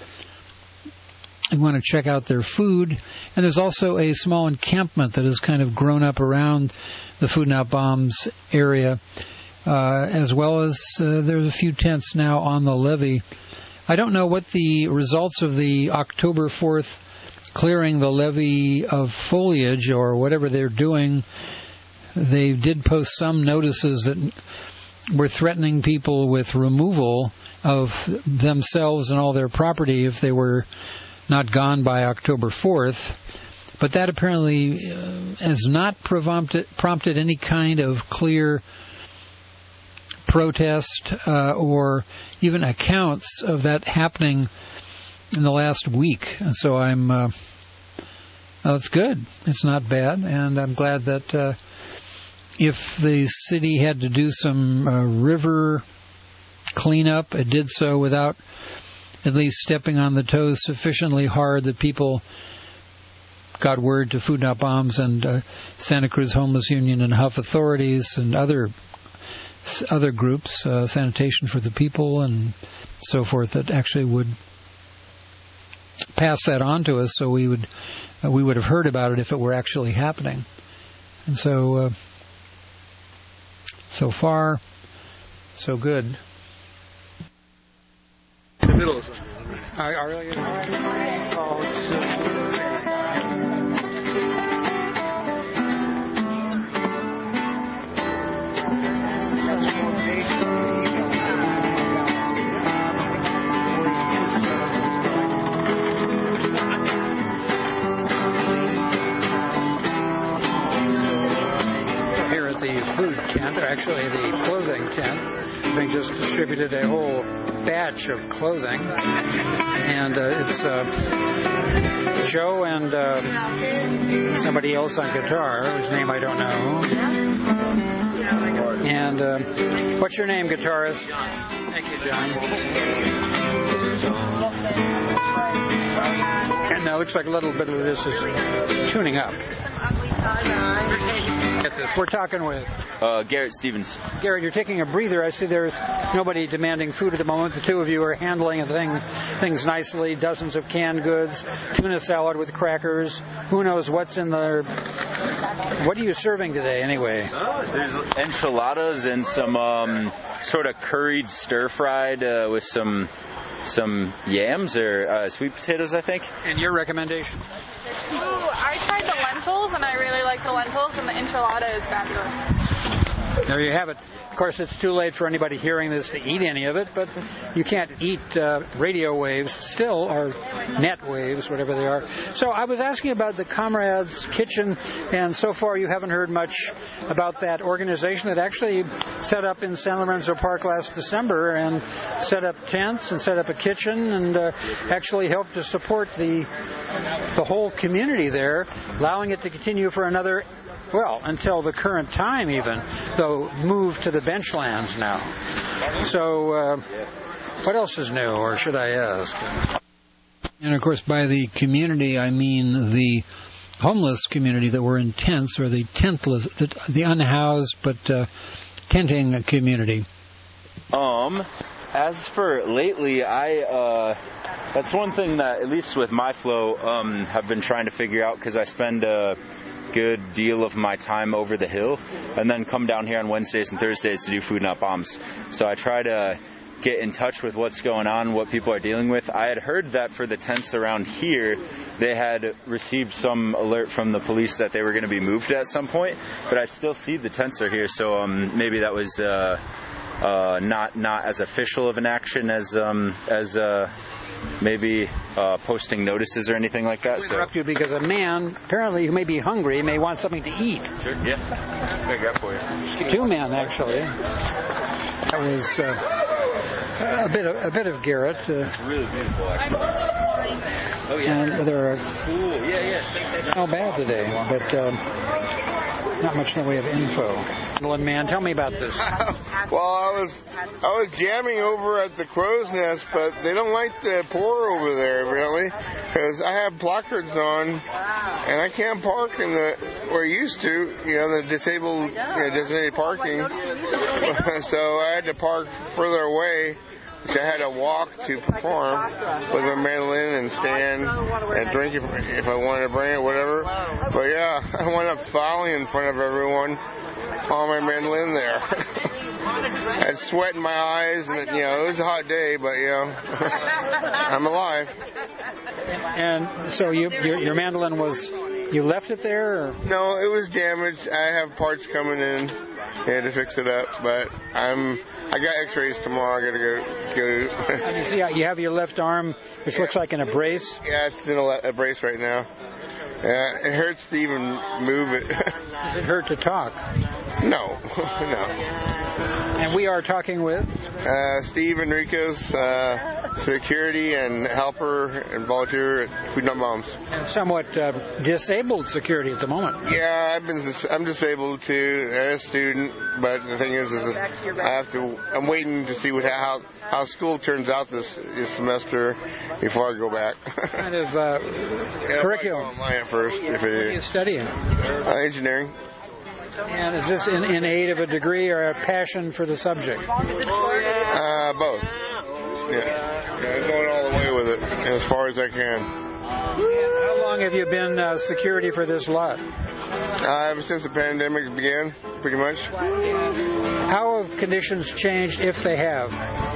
want to check out their food. And there's also a small encampment that has kind of grown up around the Food Not Bombs area, as well as there's a few tents now on the levee. I don't know what the results of the October 4th clearing the levee of foliage or whatever they're doing. They did post some notices that were threatening people with removal of themselves and all their property if they were not gone by October 4th. But that apparently has not prompted any kind of clear protest or even accounts of that happening in the last week. And so it's good. It's not bad. And I'm glad that if the city had to do some river cleanup, it did so without at least stepping on the toes sufficiently hard that people got word to Food Not Bombs and Santa Cruz Homeless Union and Huff authorities and other groups, Sanitation for the People and so forth, that actually would pass that on to us, so we would have heard about it if it were actually happening. And so so far, so good. The middle is food tent, or actually the clothing tent. They just distributed a whole batch of clothing, and it's Joe and somebody else on guitar, whose name I don't know. And what's your name, guitarist? Thank you, John. And now it looks like a little bit of this is tuning up. Get this. We're talking with Garrett Stevens. Garrett, you're taking a breather. I see there's nobody demanding food at the moment. The two of you are handling things nicely. Dozens of canned goods, tuna salad with crackers. Who knows what's in the... What are you serving today, anyway? There's enchiladas and some sort of curried stir-fried with some yams or sweet potatoes, I think. And your recommendation? Ooh, I tried the lentils, and I really like the lentils, and the enchilada is fabulous. There you have it. Of course, it's too late for anybody hearing this to eat any of it, but you can't eat radio waves still, or net waves, whatever they are. So I was asking about the Comrades Kitchen, and so far you haven't heard much about that organization that actually set up in San Lorenzo Park last December and set up tents and set up a kitchen and actually helped to support the whole community there, allowing it to continue for another, well, until the current time even, though moved to the benchlands now. So what else is new, or should I ask? And of course, by the community, I mean the homeless community that were in tents, or the tentless, the unhoused but tenting community. As for lately, that's one thing that, at least with my flow, have been trying to figure out, because I spend a good deal of my time over the hill and then come down here on Wednesdays and Thursdays to do Food Not Bombs. So I try to get in touch with what's going on, what people are dealing with. I had heard that for the tents around here, they had received some alert from the police that they were going to be moved at some point, but I still see the tents are here, so maybe that was not as official of an action as maybe posting notices or anything like that. I'll interrupt you because a man, apparently, who may be hungry, may want something to eat. Sure, yeah. I'll grab for you. Two men, actually. That was a bit of Garrett. Really beautiful, actually. Oh, yeah. And they're cool. Yeah. Not bad today, but not much in the way of info. Man, tell me about this. Well, I was jamming over at the Crow's Nest, but they don't like the poor over there, really, because I have placards on, and I can't park in where I used to, the disabled, designated parking. So I had to park further away, which I had to walk to perform with my mandolin and stand and drink if I wanted to bring it, whatever. But yeah, I wound up fouling in front of everyone on my mandolin there. I had sweat in my eyes, and it was a hot day, but I'm alive. And so your mandolin you left it there? Or? No, it was damaged. I have parts coming in to fix it up, but I got x-rays tomorrow. I got to go. And you see, you have your left arm, which looks like in a brace? Yeah, it's in a brace right now. It hurts to even move it. Does it hurt to talk? No. And we are talking with? Steve Enriquez, security and helper and volunteer at Food Not Bombs. And somewhat disabled security at the moment. Yeah, I'm disabled too, as a student, but the thing is I'm waiting to see how school turns out this semester before I go back. What kind of curriculum? Online at first. What are you studying? Engineering. And is this in aid of a degree or a passion for the subject? Both. Yeah, going all the way with it as far as I can. How long have you been security for this lot? Ever since the pandemic began, pretty much. How have conditions changed, if they have?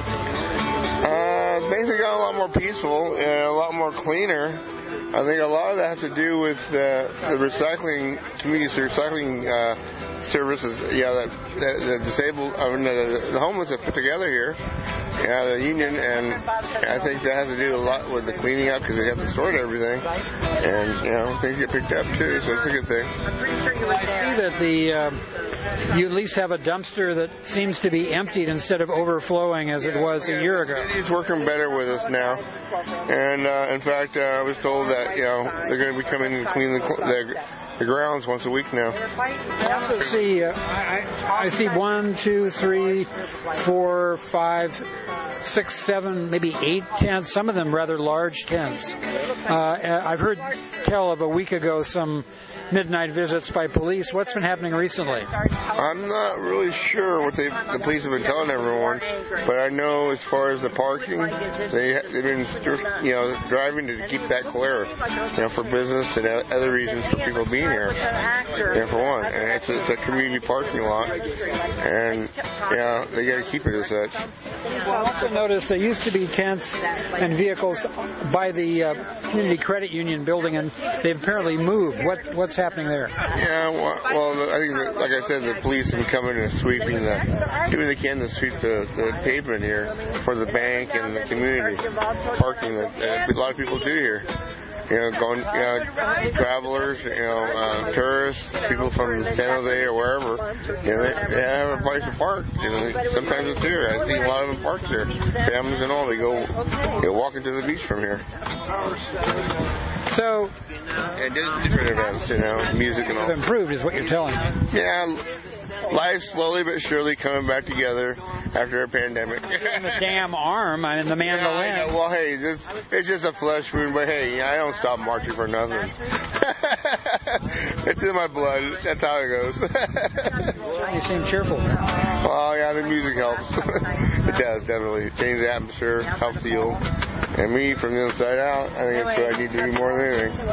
Things have gotten a lot more peaceful and a lot more cleaner. I think a lot of that has to do with the recycling communities, the recycling services, that the disabled, the homeless have put together here, the union, and I think that has to do a lot with the cleaning up because they have to sort everything, and things get picked up too, so it's a good thing. I see that you at least have a dumpster that seems to be emptied instead of overflowing as it was a year ago. The city's working better with us now, and in fact, I was told that they're going to be coming and clean the grounds once a week now. I also see I see 1, 2, 3, 4, 5, 6, 7, maybe 8 tents. Some of them rather large tents. I've heard tell of a week ago some midnight visits by police. What's been happening recently? I'm not really sure what the police have been telling everyone, but I know as far as the parking, they've been driving to keep that clear, for business and other reasons for people being here. For one, and it's a community parking lot, and they got to keep it as such. I also noticed there used to be tents and vehicles by the Community Credit Union building, and they've apparently moved. What's what's happening there? Yeah, well, I think, like I said, the police have been coming and sweeping doing they can to sweep the pavement here for the bank and the community parking that a lot of people do here. Travelers, tourists, people from San Jose or wherever, they have a place to park. Sometimes it's here. I think a lot of them park there. Families and all, they go walking to the beach from here. So, and different events, music and all. Have improved, is what you're telling me. Yeah. Life slowly but surely coming back together after a pandemic. And the damn arm and the mandolin. Yeah, well, hey, it's just a flesh wound, but hey, I don't stop marching for nothing. It's in my blood. That's how it goes. You seem cheerful. Well, yeah, the music helps. It does, definitely. It changes the atmosphere, helps heal. And me, from the inside out, I think that's what I need to do more than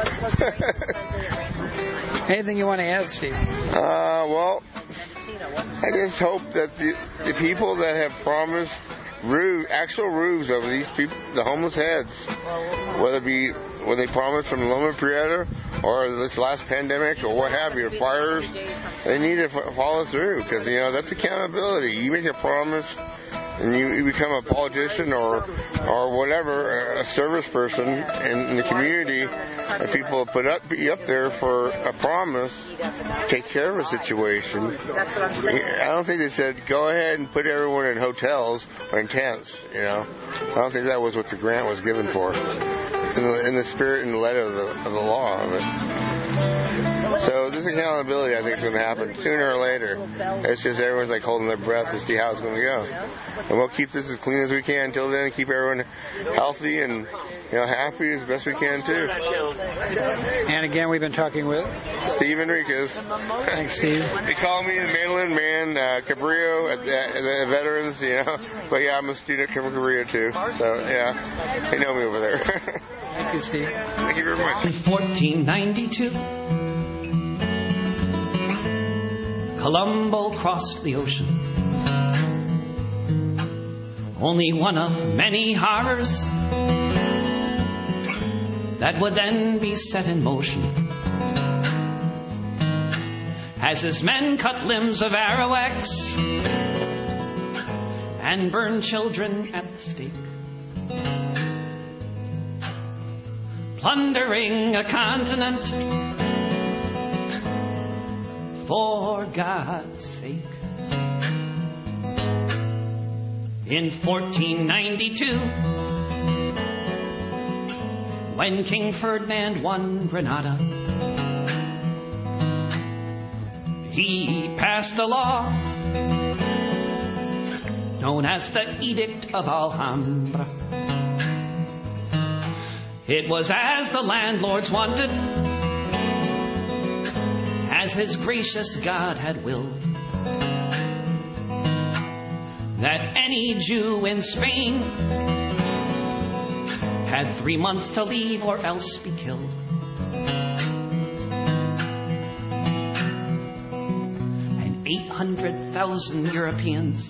anything. Anything you want to add, Steve? Well, I just hope that the people that have promised actual roofs over these people, the homeless heads, whether it be what they promised from Loma Prieta or this last pandemic or what have you, fires, they need to follow through because, that's accountability. You make a promise and you become a politician or whatever, a service person in the community, and people put you up there for a promise, take care of a situation. I don't think they said go ahead and put everyone in hotels or in tents. I don't think that was what the grant was given for, in the spirit and the letter of the law of it. So this accountability, I think, is going to happen sooner or later. It's just everyone's like holding their breath to see how it's going to go. And we'll keep this as clean as we can until then and keep everyone healthy and happy as best we can, too. And again, we've been talking with Steve Enriquez. Thanks, Steve. They call me the mandolin man, Cabrillo, at the veterans, But yeah, I'm a student at Cabrillo, too. So, yeah, they know me over there. Thank you, Steve. Thank you very much. In 1492, Columbo crossed the ocean. Only one of many harbors that would then be set in motion as his men cut limbs of Arawaks and burned children at the stake, plundering a continent for God's sake. In 1492, when King Ferdinand won Granada, he passed a law known as the Edict of Alhambra. It was as the landlords wanted, as his gracious God had willed, that any Jew in Spain had 3 months to leave or else be killed. And 800,000 Europeans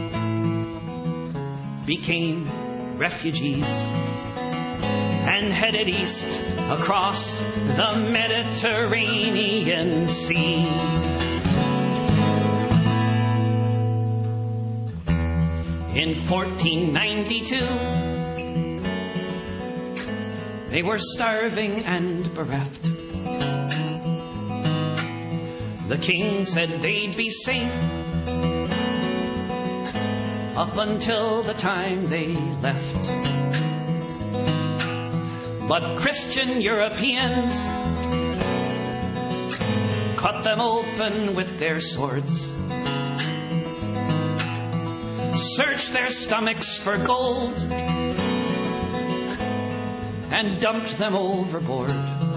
became refugees and headed east across the Mediterranean Sea. In 1492, they were starving and bereft. The king said they'd be safe up until the time they left. But Christian Europeans cut them open with their swords, searched their stomachs for gold, and dumped them overboard.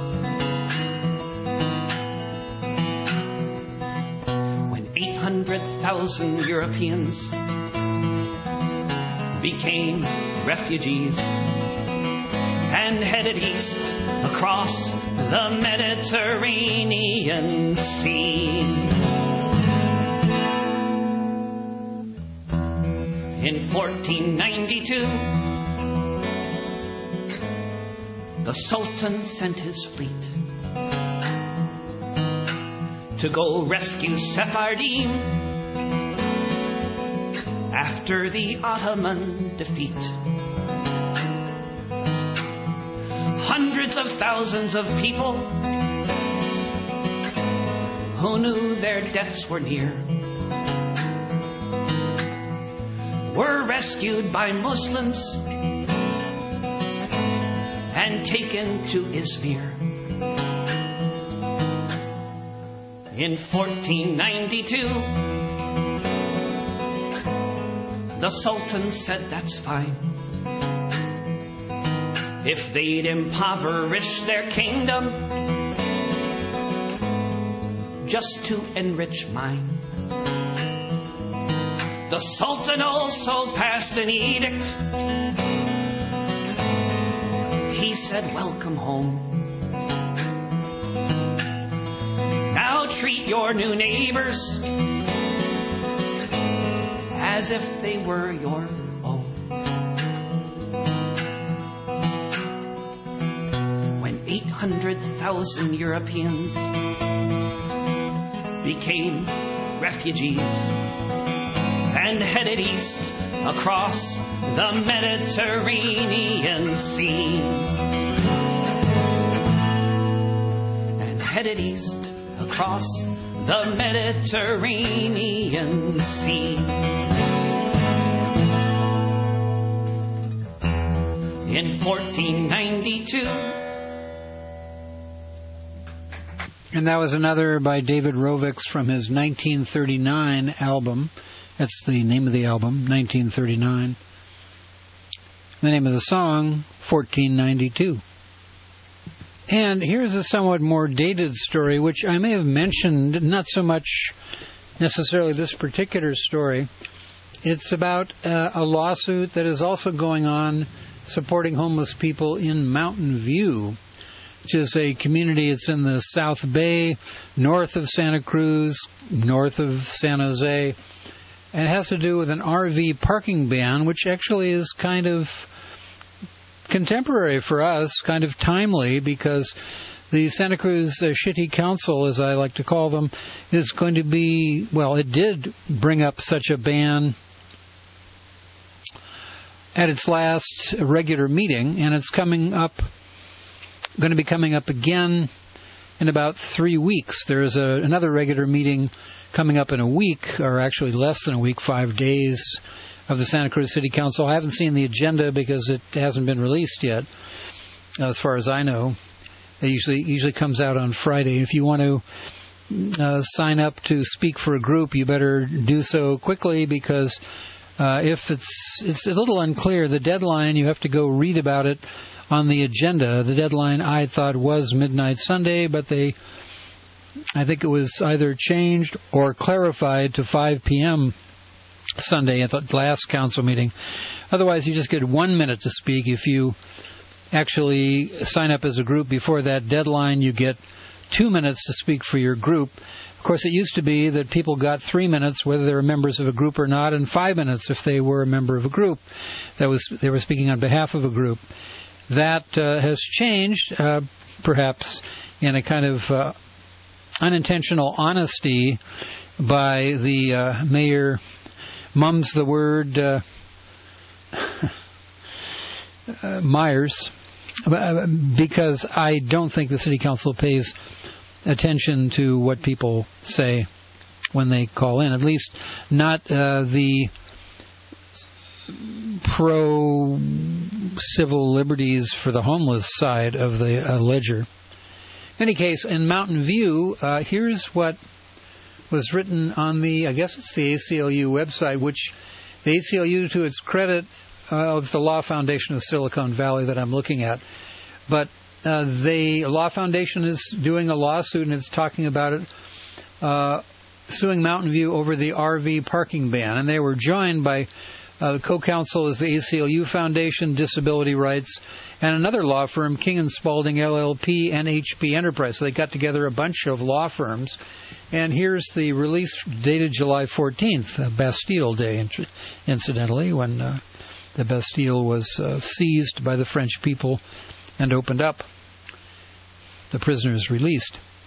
When 800,000 Europeans became refugees and headed east across the Mediterranean Sea. In 1492, the Sultan sent his fleet to go rescue Sephardim after the Ottoman defeat. Hundreds of thousands of people who knew their deaths were near were rescued by Muslims and taken to Izmir. In 1492, the Sultan said that's fine if they'd impoverish their kingdom just to enrich mine. The Sultan also passed an edict. He said, welcome home. Now treat your new neighbors as if they were your own. When 800,000 Europeans became refugees and headed east across the Mediterranean Sea. And headed east across the Mediterranean Sea. In 1492. And that was another by David Rovics from his 1939 album. That's the name of the album, 1939. The name of the song, 1492. And here's a somewhat more dated story, which I may have mentioned, not so much necessarily this particular story. It's about a lawsuit that is also going on supporting homeless people in Mountain View, which is a community. It's in the South Bay, north of Santa Cruz, north of San Jose. And it has to do with an RV parking ban, which actually is kind of contemporary for us, kind of timely, because the Santa Cruz City Council, as I like to call them, is going to be, well, it did bring up such a ban at its last regular meeting, and it's going to be coming up again in about 3 weeks. There is another regular meeting coming up in a week, or actually less than a week, 5 days, of the Santa Cruz City Council. I haven't seen the agenda because it hasn't been released yet, as far as I know. It usually comes out on Friday. If you want to sign up to speak for a group, you better do so quickly, because if it's a little unclear, the deadline, you have to go read about it on the agenda. The deadline, I thought, was midnight Sunday, but I think it was either changed or clarified to 5 p.m. Sunday at the last council meeting. Otherwise, you just get 1 minute to speak. If you actually sign up as a group before that deadline, you get 2 minutes to speak for your group. Of course, it used to be that people got 3 minutes, whether they were members of a group or not, and 5 minutes if they were a member of a group. They were speaking on behalf of a group. That has changed, perhaps in a kind of unintentional honesty by the mayor, mum's the word, Myers, because I don't think the city council pays attention to what people say when they call in, at least not the pro-civil liberties for the homeless side of the ledger. In any case, in Mountain View, here's what was written on the, I guess it's the ACLU website, which the ACLU, to its credit, of the Law Foundation of Silicon Valley that I'm looking at. But the Law Foundation is doing a lawsuit, and it's talking about it, suing Mountain View over the RV parking ban. And they were joined by the co-counsel is the ACLU Foundation, Disability Rights, and another law firm, King & Spalding LLP and HP Enterprise. So they got together a bunch of law firms. And here's the release dated July 14th, Bastille Day, incidentally, when the Bastille was seized by the French people and opened up. The prisoners released.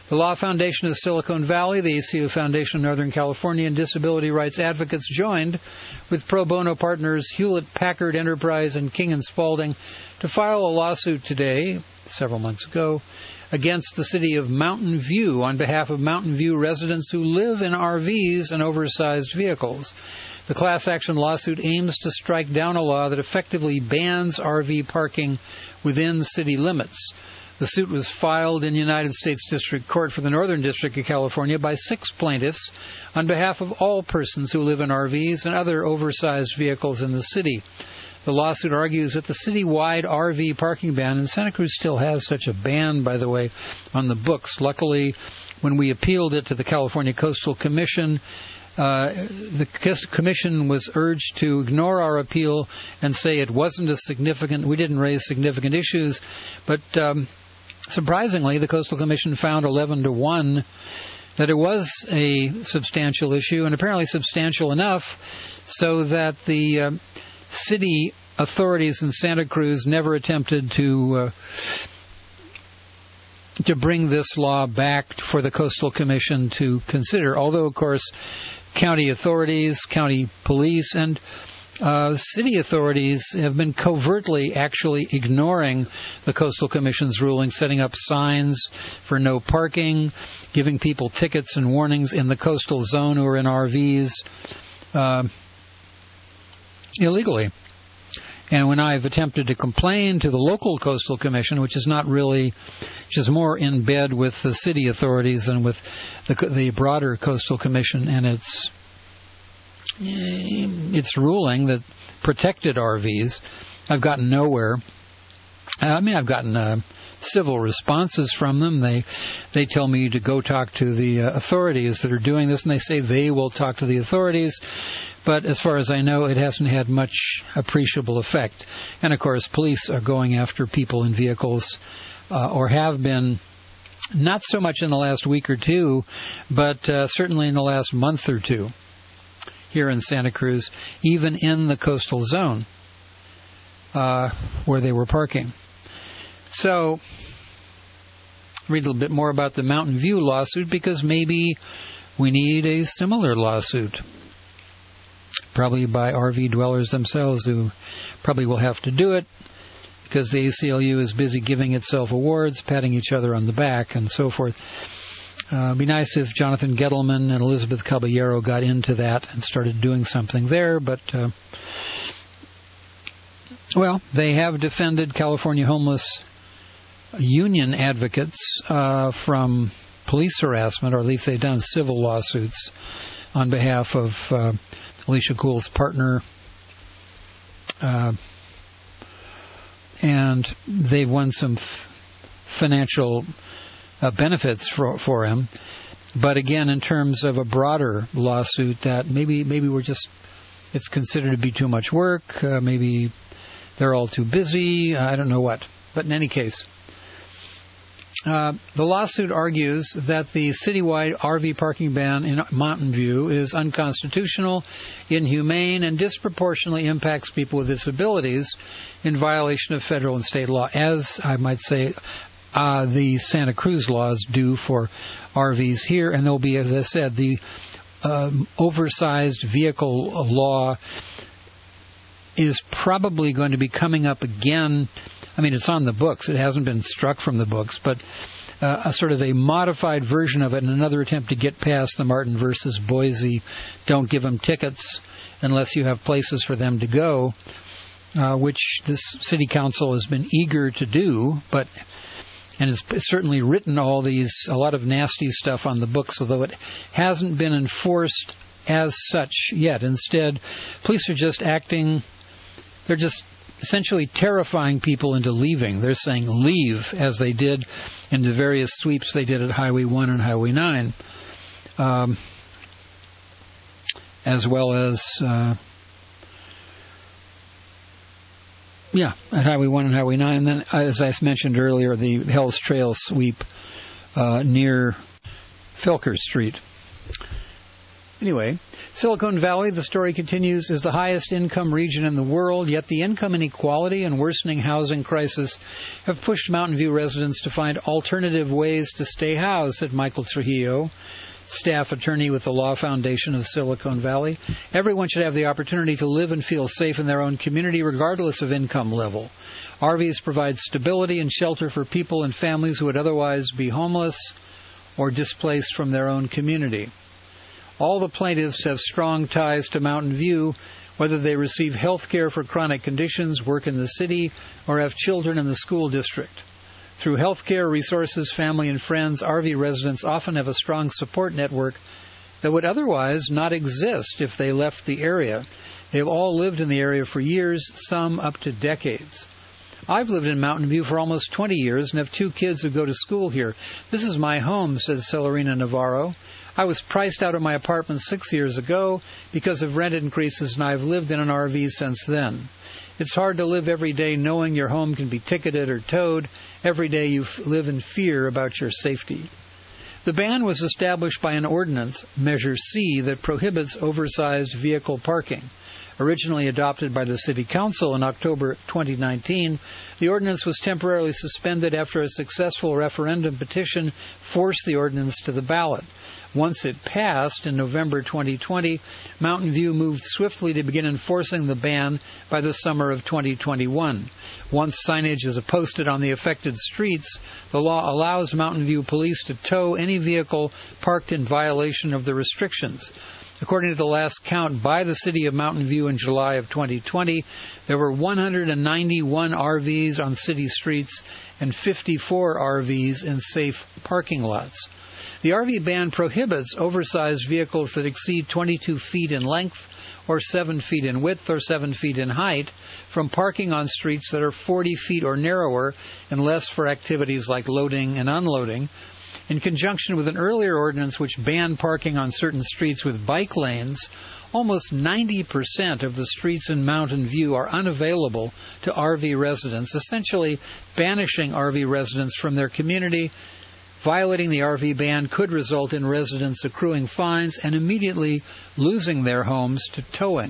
The Law Foundation of Silicon Valley, the ACLU Foundation of Northern California, and disability rights advocates joined with pro bono partners Hewlett-Packard Enterprise and King & Spalding to file a lawsuit today, several months ago, against the city of Mountain View on behalf of Mountain View residents who live in RVs and oversized vehicles. The class action lawsuit aims to strike down a law that effectively bans RV parking within city limits. The suit was filed in United States District Court for the Northern District of California by 6 plaintiffs on behalf of all persons who live in RVs and other oversized vehicles in the city. The lawsuit argues that the citywide RV parking ban, and Santa Cruz still has such a ban, by the way, on the books. Luckily, when we appealed it to the California Coastal Commission, the Commission was urged to ignore our appeal and say it wasn't we didn't raise significant issues, but surprisingly, the Coastal Commission found 11-1 that it was a substantial issue, and apparently substantial enough so that the city authorities in Santa Cruz never attempted to bring this law back for the Coastal Commission to consider, although, of course, county authorities, county police, and city authorities have been covertly actually ignoring the Coastal Commission's ruling, setting up signs for no parking, giving people tickets and warnings in the coastal zone who are in RVs illegally. And when I've attempted to complain to the local Coastal Commission, which is more in bed with the city authorities than with the broader Coastal Commission and its ruling that protected RVs, I've gotten nowhere. I've gotten civil responses from them. They tell me to go talk to the authorities that are doing this, and they say they will talk to the authorities. But as far as I know, it hasn't had much appreciable effect. And, of course, police are going after people in vehicles, or have been, not so much in the last week or two, but certainly in the last month or two here in Santa Cruz, even in the coastal zone where they were parking. So, read a little bit more about the Mountain View lawsuit, because maybe we need a similar lawsuit. Probably by RV dwellers themselves, who probably will have to do it because the ACLU is busy giving itself awards, patting each other on the back, and so forth. It'd be nice if Jonathan Gettleman and Elizabeth Caballero got into that and started doing something there, but, they have defended California homeless union advocates from police harassment, or at least they've done civil lawsuits on behalf of Alicia Gould's partner, and they've won some financial benefits for him. But again, in terms of a broader lawsuit, that maybe it's considered to be too much work, maybe they're all too busy, I don't know what. But in any case, the lawsuit argues that the citywide RV parking ban in Mountain View is unconstitutional, inhumane, and disproportionately impacts people with disabilities in violation of federal and state law, as I might say the Santa Cruz laws do for RVs here. And there'll be, as I said, the oversized vehicle law is probably going to be coming up again. I mean, it's on the books. It hasn't been struck from the books, but a sort of a modified version of it in another attempt to get past the Martin versus Boise, don't give them tickets unless you have places for them to go, which this city council has been eager to do, and has certainly written a lot of nasty stuff on the books, although it hasn't been enforced as such yet. Instead, police are just they're just essentially terrifying people into leaving. They're saying leave, as they did in the various sweeps they did at Highway 1 and Highway 9, as well as at Highway 1 and Highway 9. And then, as I mentioned earlier, the Hell's Trail sweep near Filker Street. Anyway, Silicon Valley, the story continues, is the highest income region in the world, yet the income inequality and worsening housing crisis have pushed Mountain View residents to find alternative ways to stay housed, said Michael Trujillo, staff attorney with the Law Foundation of Silicon Valley. Everyone should have the opportunity to live and feel safe in their own community, regardless of income level. RVs provide stability and shelter for people and families who would otherwise be homeless or displaced from their own community. All the plaintiffs have strong ties to Mountain View, whether they receive health care for chronic conditions, work in the city, or have children in the school district. Through health care, resources, family, and friends, RV residents often have a strong support network that would otherwise not exist if they left the area. They have all lived in the area for years, some up to decades. I've lived in Mountain View for almost 20 years and have 2 kids who go to school here. This is my home, says Celerina Navarro. I was priced out of my apartment 6 years ago because of rent increases, and I've lived in an RV since then. It's hard to live every day knowing your home can be ticketed or towed. Every day you live in fear about your safety. The ban was established by an ordinance, Measure C, that prohibits oversized vehicle parking. Originally adopted by the City Council in October 2019, the ordinance was temporarily suspended after a successful referendum petition forced the ordinance to the ballot. Once it passed in November 2020, Mountain View moved swiftly to begin enforcing the ban by the summer of 2021. Once signage is posted on the affected streets, the law allows Mountain View police to tow any vehicle parked in violation of the restrictions. According to the last count by the City of Mountain View in July of 2020, there were 191 RVs on city streets and 54 RVs in safe parking lots. The RV ban prohibits oversized vehicles that exceed 22 feet in length or 7 feet in width or 7 feet in height from parking on streets that are 40 feet or narrower unless for activities like loading and unloading. In conjunction with an earlier ordinance which banned parking on certain streets with bike lanes, almost 90% of the streets in Mountain View are unavailable to RV residents, essentially banishing RV residents from their community. Violating the RV ban could result in residents accruing fines and immediately losing their homes to towing.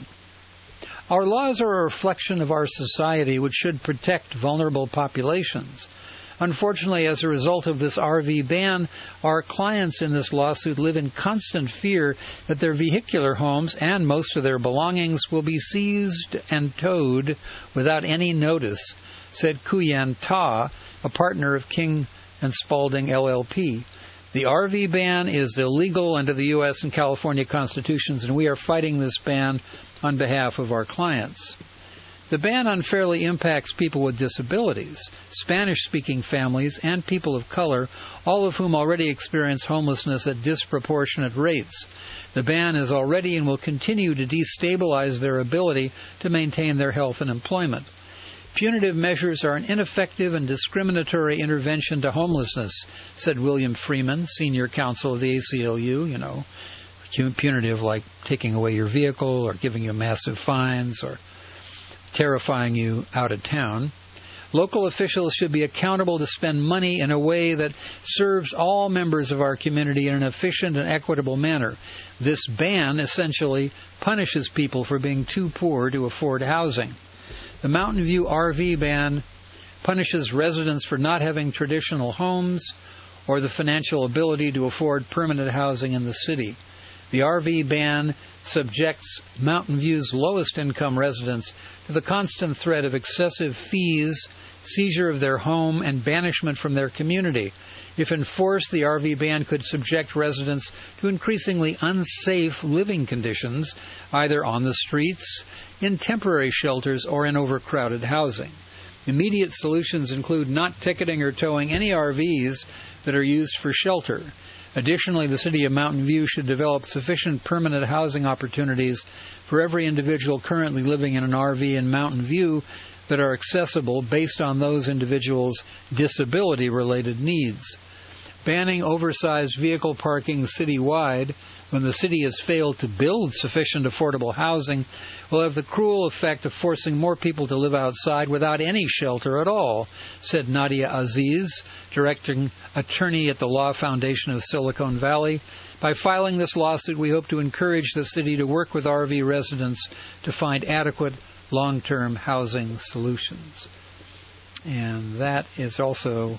Our laws are a reflection of our society, which should protect vulnerable populations. Unfortunately, as a result of this RV ban, our clients in this lawsuit live in constant fear that their vehicular homes and most of their belongings will be seized and towed without any notice, said Kuyan Ta, a partner of King and Spalding LLP. The RV ban is illegal under the U.S. and California constitutions, and we are fighting this ban on behalf of our clients. The ban unfairly impacts people with disabilities, Spanish-speaking families, and people of color, all of whom already experience homelessness at disproportionate rates. The ban is already and will continue to destabilize their ability to maintain their health and employment. Punitive measures are an ineffective and discriminatory intervention to homelessness, said William Freeman, senior counsel of the ACLU. Punitive like taking away your vehicle or giving you massive fines or terrifying you out of town. Local officials should be accountable to spend money in a way that serves all members of our community in an efficient and equitable manner. This ban essentially punishes people for being too poor to afford housing. The Mountain View RV ban punishes residents for not having traditional homes or the financial ability to afford permanent housing in the city. The RV ban subjects Mountain View's lowest income residents to the constant threat of excessive fees, seizure of their home, and banishment from their community. If enforced, the RV ban could subject residents to increasingly unsafe living conditions, either on the streets, in temporary shelters, or in overcrowded housing. Immediate solutions include not ticketing or towing any RVs that are used for shelter. Additionally, the City of Mountain View should develop sufficient permanent housing opportunities for every individual currently living in an RV in Mountain View that are accessible based on those individuals' disability-related needs. Banning oversized vehicle parking citywide when the city has failed to build sufficient affordable housing will have the cruel effect of forcing more people to live outside without any shelter at all, said Nadia Aziz, directing attorney at the Law Foundation of Silicon Valley. By filing this lawsuit, we hope to encourage the city to work with RV residents to find adequate long-term housing solutions. And that is also,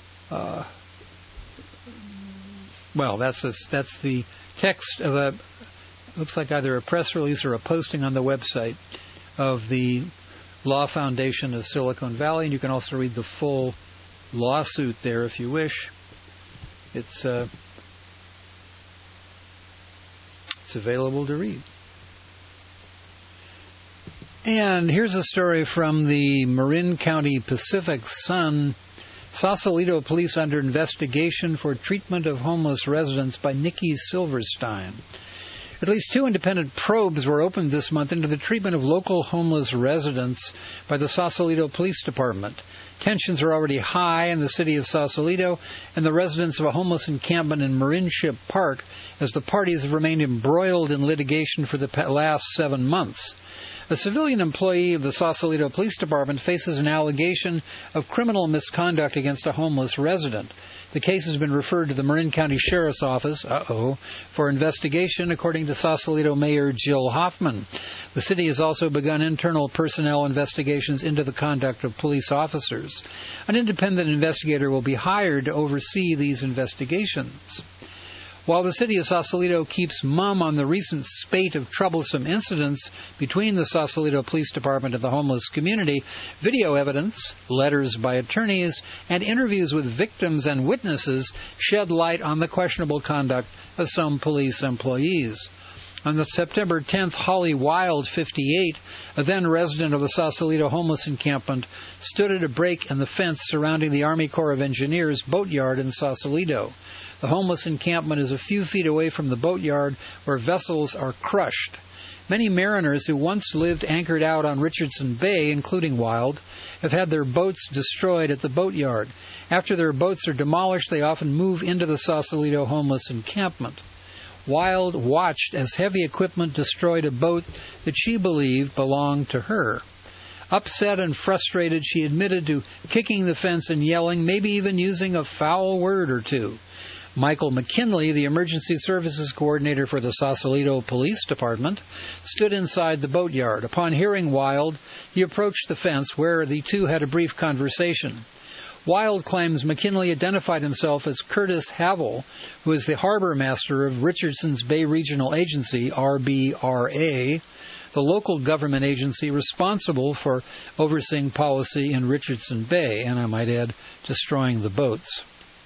that's the text of looks like either a press release or a posting on the website of the Law Foundation of Silicon Valley, and you can also read the full lawsuit there if you wish. It's available to read. And here's a story from the Marin County Pacific Sun. Sausalito police under investigation for treatment of homeless residents by Nikki Silverstein. At least 2 independent probes were opened this month into the treatment of local homeless residents by the Sausalito Police Department. Tensions are already high in the city of Sausalito and the residents of a homeless encampment in Marinship Park as the parties have remained embroiled in litigation for the last 7 months. A civilian employee of the Sausalito Police Department faces an allegation of criminal misconduct against a homeless resident. The case has been referred to the Marin County Sheriff's Office, for investigation, according to Sausalito Mayor Jill Hoffman. The city has also begun internal personnel investigations into the conduct of police officers. An independent investigator will be hired to oversee these investigations. While the city of Sausalito keeps mum on the recent spate of troublesome incidents between the Sausalito Police Department and the homeless community, video evidence, letters by attorneys, and interviews with victims and witnesses shed light on the questionable conduct of some police employees. On the September 10th, Holly Wild, 58, a then resident of the Sausalito homeless encampment, stood at a break in the fence surrounding the Army Corps of Engineers boatyard in Sausalito. The homeless encampment is a few feet away from the boatyard where vessels are crushed. Many mariners who once lived anchored out on Richardson Bay, including Wild, have had their boats destroyed at the boatyard. After their boats are demolished, they often move into the Sausalito homeless encampment. Wild watched as heavy equipment destroyed a boat that she believed belonged to her. Upset and frustrated, she admitted to kicking the fence and yelling, maybe even using a foul word or two. Michael McKinley, the emergency services coordinator for the Sausalito Police Department, stood inside the boatyard. Upon hearing Wild, he approached the fence where the two had a brief conversation. Wild claims McKinley identified himself as Curtis Havel, who is the harbor master of Richardson's Bay Regional Agency, RBRA, the local government agency responsible for overseeing policy in Richardson Bay, and I might add, destroying the boats.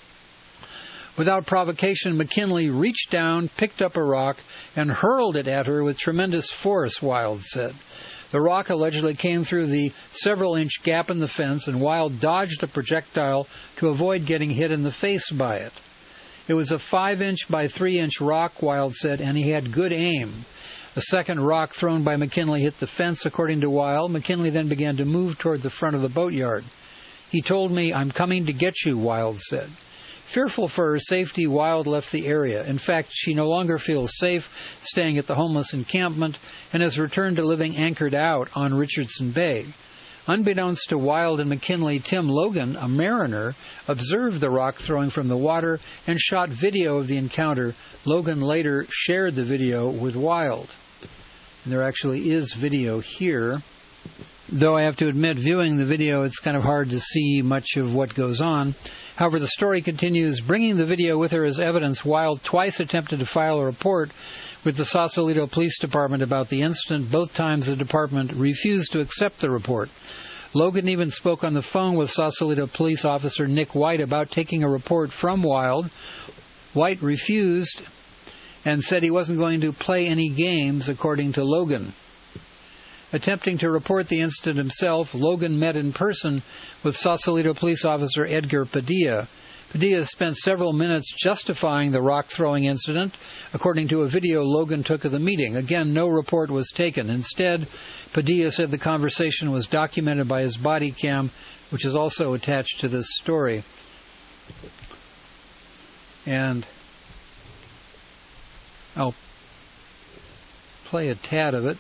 Without provocation, McKinley reached down, picked up a rock, and hurled it at her with tremendous force, Wild said. The rock allegedly came through the several-inch gap in the fence, and Wild dodged a projectile to avoid getting hit in the face by it. It was a 5-inch by 3-inch rock, Wild said, and he had good aim. A second rock thrown by McKinley hit the fence, according to Wild. McKinley then began to move toward the front of the boatyard. He told me, "I'm coming to get you," Wild said. Fearful for her safety, Wild left the area. In fact, she no longer feels safe staying at the homeless encampment and has returned to living anchored out on Richardson Bay. Unbeknownst to Wild and McKinley, Tim Logan, a mariner, observed the rock throwing from the water and shot video of the encounter. Logan later shared the video with Wild. And there actually is video here. Though I have to admit, viewing the video, it's kind of hard to see much of what goes on. However, the story continues. Bringing the video with her as evidence, Wild twice attempted to file a report with the Sausalito Police Department about the incident. Both times the department refused to accept the report. Logan even spoke on the phone with Sausalito Police Officer Nick White about taking a report from Wild. White refused and said he wasn't going to play any games, according to Logan. Attempting to report the incident himself, Logan met in person with Sausalito Police Officer Edgar Padilla. Padilla spent several minutes justifying the rock-throwing incident, according to a video Logan took of the meeting. Again, no report was taken. Instead, Padilla said the conversation was documented by his body cam, which is also attached to this story. And I'll play a tad of it.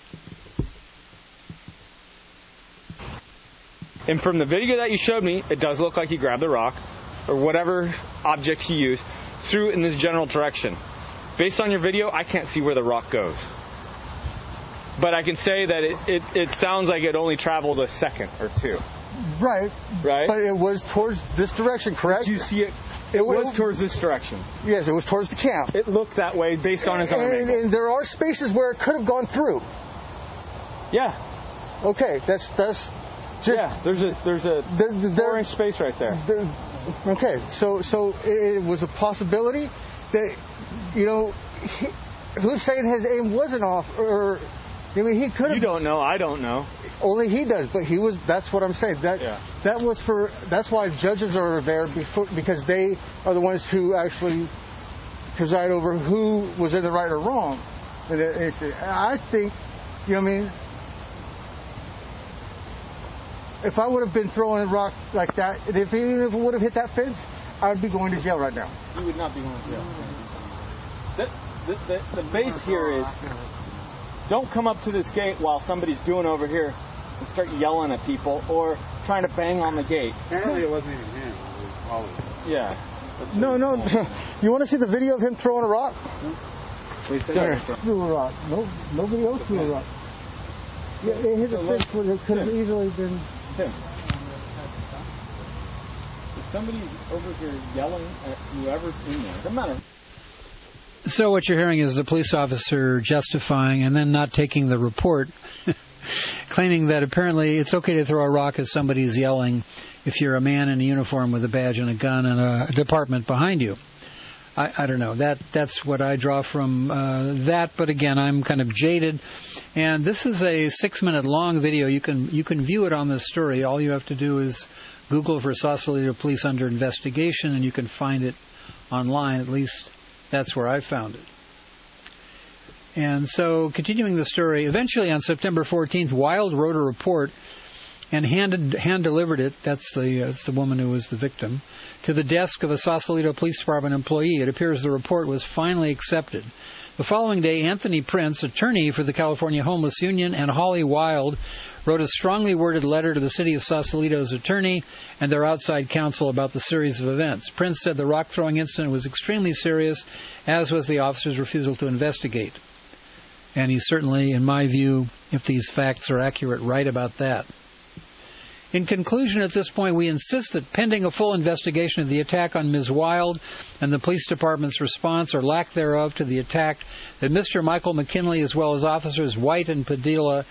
And from the video that you showed me, it does look like he grabbed the rock, or whatever object he used, threw it in this general direction. based on your video, I can't see where the rock goes. But I can say that it sounds like it only traveled a second or two. Right. But it was towards this direction, correct? Did you see it? It was towards this direction. Yes, it was towards the camp. It looked that way based on his arm angle. And there are spaces where it could have gone through. Yeah. Okay, that's just... Yeah, there's a 4-inch space right there. Okay, so it was a possibility that, Hussein, his aim wasn't off, or... I mean, he could have... You don't know. I don't know. Only he does, but he was... That's what I'm saying. That's why judges are there, because they are the ones who actually preside over who was in the right or wrong. I think, if I would have been throwing a rock like that, even if it would have hit that fence, I would be going to jail right now. You would not be going to jail. The base here is... Don't come up to this gate while somebody's doing over here and start yelling at people or trying to bang on the gate. Apparently it wasn't even him. It was all of them. Yeah. No. You want to see the video of him throwing a rock? Please threw a rock. Nobody else threw a rock. Yeah, it hit a fence where it could have easily been... Tim. If somebody's over here yelling at whoever's in there, doesn't matter. So what you're hearing is the police officer justifying and then not taking the report, claiming that apparently it's okay to throw a rock if somebody's yelling if you're a man in a uniform with a badge and a gun and a department behind you. I don't know. That's what I draw from that. But again, I'm kind of jaded. And this is a 6-minute long video. You can view it on this story. All you have to do is Google for Sausalito Police under investigation, and you can find it online. At least that's where I found it. And so, continuing the story, eventually on September 14th, Wild wrote a report and hand-delivered it, that's the woman who was the victim, to the desk of a Sausalito Police Department employee. It appears the report was finally accepted. The following day, Anthony Prince, attorney for the California Homeless Union, and Holly Wild wrote a strongly worded letter to the city of Sausalito's attorney and their outside counsel about the series of events. Prince said the rock-throwing incident was extremely serious, as was the officer's refusal to investigate. And he's certainly, in my view, if these facts are accurate, right about that. In conclusion, at this point, we insist that pending a full investigation of the attack on Ms. Wild and the police department's response or lack thereof to the attack, that Mr. Michael McKinley, as well as officers White and Padilla,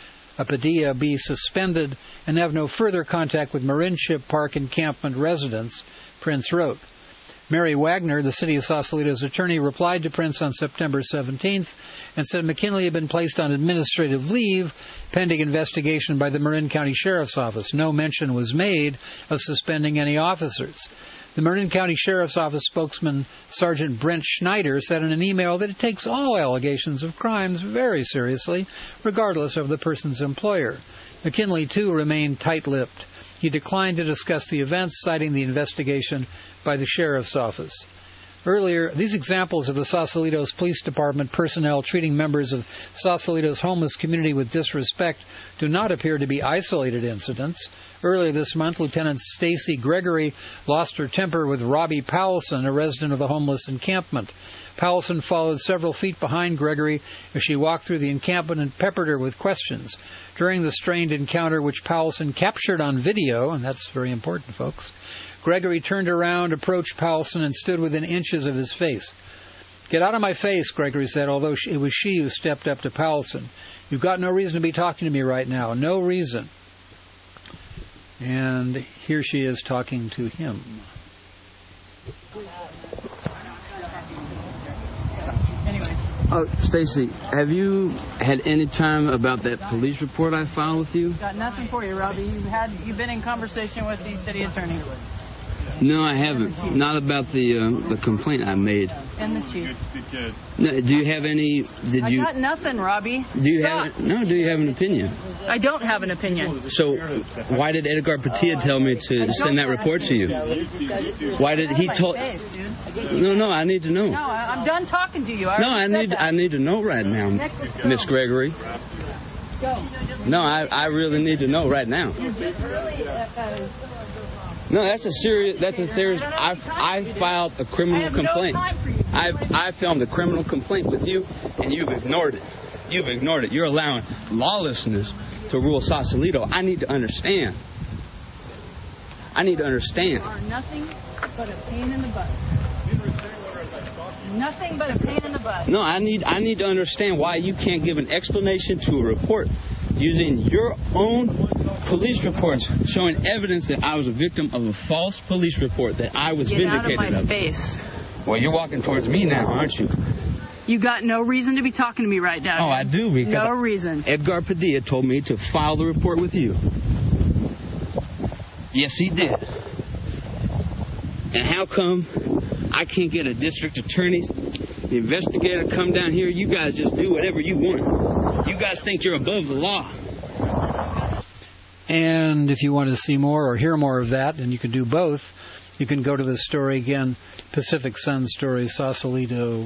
be suspended and have no further contact with Marinship Park encampment residents, Prince wrote. Mary Wagner, the city of Sausalito's attorney, replied to Prince on September 17th and said McKinley had been placed on administrative leave pending investigation by the Marin County Sheriff's Office. No mention was made of suspending any officers. The Marin County Sheriff's Office spokesman Sergeant Brent Schneider said in an email that it takes all allegations of crimes very seriously, regardless of the person's employer. McKinley, too, remained tight-lipped. He declined to discuss the events, citing the investigation by the Sheriff's Office. Earlier, these examples of the Sausalito's Police Department personnel treating members of Sausalito's homeless community with disrespect do not appear to be isolated incidents. Earlier this month, Lieutenant Stacy Gregory lost her temper with Robbie Powelson, a resident of the homeless encampment. Powelson followed several feet behind Gregory as she walked through the encampment and peppered her with questions. During the strained encounter, which Powelson captured on video, and that's very important, folks, Gregory turned around, approached Powelson, and stood within inches of his face. "Get out of my face," Gregory said, although it was she who stepped up to Powelson. "You've got no reason to be talking to me right now. No reason." And here she is talking to him. Stacy, have you had any time about that police report I filed with you? Got nothing for you, Robbie. You've been in conversation with the city attorney. No, I haven't. Not about the complaint I made. And the chief. No, do you have any? I got nothing, Robbie. Do you have an opinion? I don't have an opinion. So why did Edgar Petilla tell me to send that report to you? Why did he tell? No, I need to know. No, I'm done talking to you. I need to know right now, Miss Gregory. Go. No, I really need to know right now. No, that's a serious. I filed a criminal complaint. I filmed a criminal complaint with you, and you've ignored it. You've ignored it. You're allowing lawlessness to rule Sausalito. I need to understand. You are nothing but a pain in the butt. Nothing but a pain in the butt. No, I need to understand why you can't give an explanation to a report using your own police reports showing evidence that I was a victim of a false police report, that I was vindicated of. Get out of my face. Well, you're walking towards me now, aren't you? You got no reason to be talking to me right now. Oh, I do, because no reason. Edgar Padilla told me to file the report with you. Yes, he did. And how come I can't get a district attorney, the investigator, come down here? You guys just do whatever you want. You guys think you're above the law. And if you want to see more or hear more of that, and you can do both, you can go to the story again, Pacific Sun story, Sausalito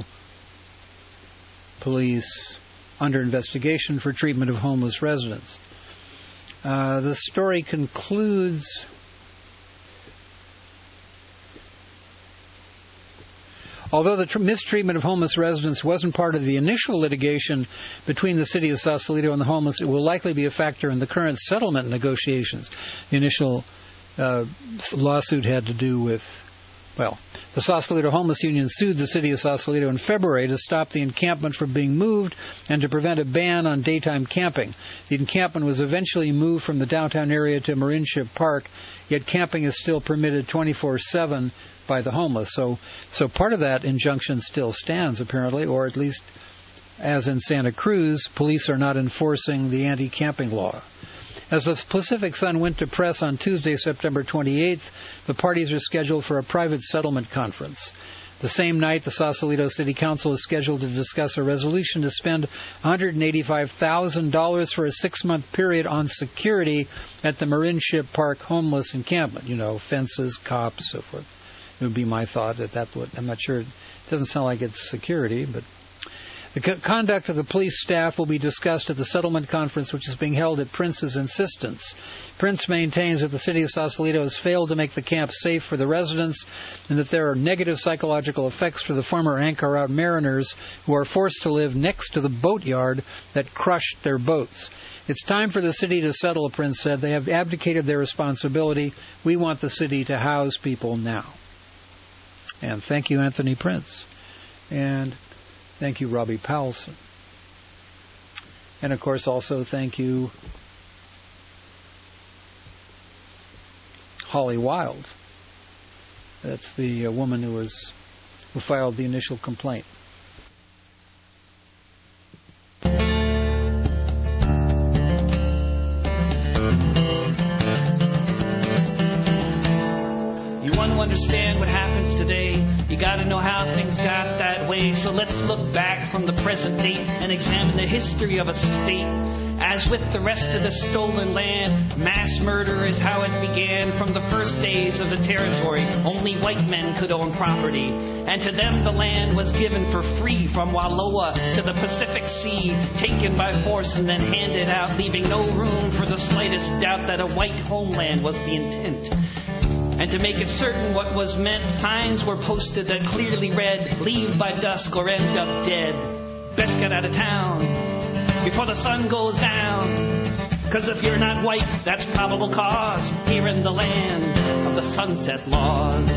police under investigation for treatment of homeless residents. The story concludes... Although the mistreatment of homeless residents wasn't part of the initial litigation between the city of Sausalito and the homeless, it will likely be a factor in the current settlement negotiations. The initial lawsuit had to do with, the Sausalito Homeless Union sued the city of Sausalito in February to stop the encampment from being moved and to prevent a ban on daytime camping. The encampment was eventually moved from the downtown area to Marinship Park, yet camping is still permitted 24/7 by the homeless. So part of that injunction still stands, apparently, or at least, as in Santa Cruz, police are not enforcing the anti-camping law. As the Pacific Sun went to press on Tuesday, September 28th, the parties are scheduled for a private settlement conference. The same night, the Sausalito City Council is scheduled to discuss a resolution to spend $185,000 for a 6-month period on security at the Marinship Park homeless encampment. Fences, cops, so forth. It would be my thought I'm not sure. It doesn't sound like it's security, but the conduct of the police staff will be discussed at the settlement conference, which is being held at Prince's insistence. Prince maintains that the city of Sausalito has failed to make the camp safe for the residents and that there are negative psychological effects for the former Anchor Out mariners who are forced to live next to the boatyard that crushed their boats. It's time for the city to settle, Prince said. They have abdicated their responsibility. We want the city to house people now. And thank you, Anthony Prince. And thank you, Robbie Powelson. And, of course, also thank you, Holly Wild. That's the woman who filed the initial complaint. You want to understand what happens today? You got to know how things got that way. So let's look back from the present date and examine the history of a state. As with the rest of the stolen land, mass murder is how it began. From the first days of the territory, only white men could own property. And to them the land was given for free, from Wallowa to the Pacific Sea, taken by force and then handed out, leaving no room for the slightest doubt that a white homeland was the intent. And to make it certain what was meant, signs were posted that clearly read, "Leave by dusk or end up dead. Best get out of town before the sun goes down. Because if you're not white, that's probable cause here in the land of the sunset laws."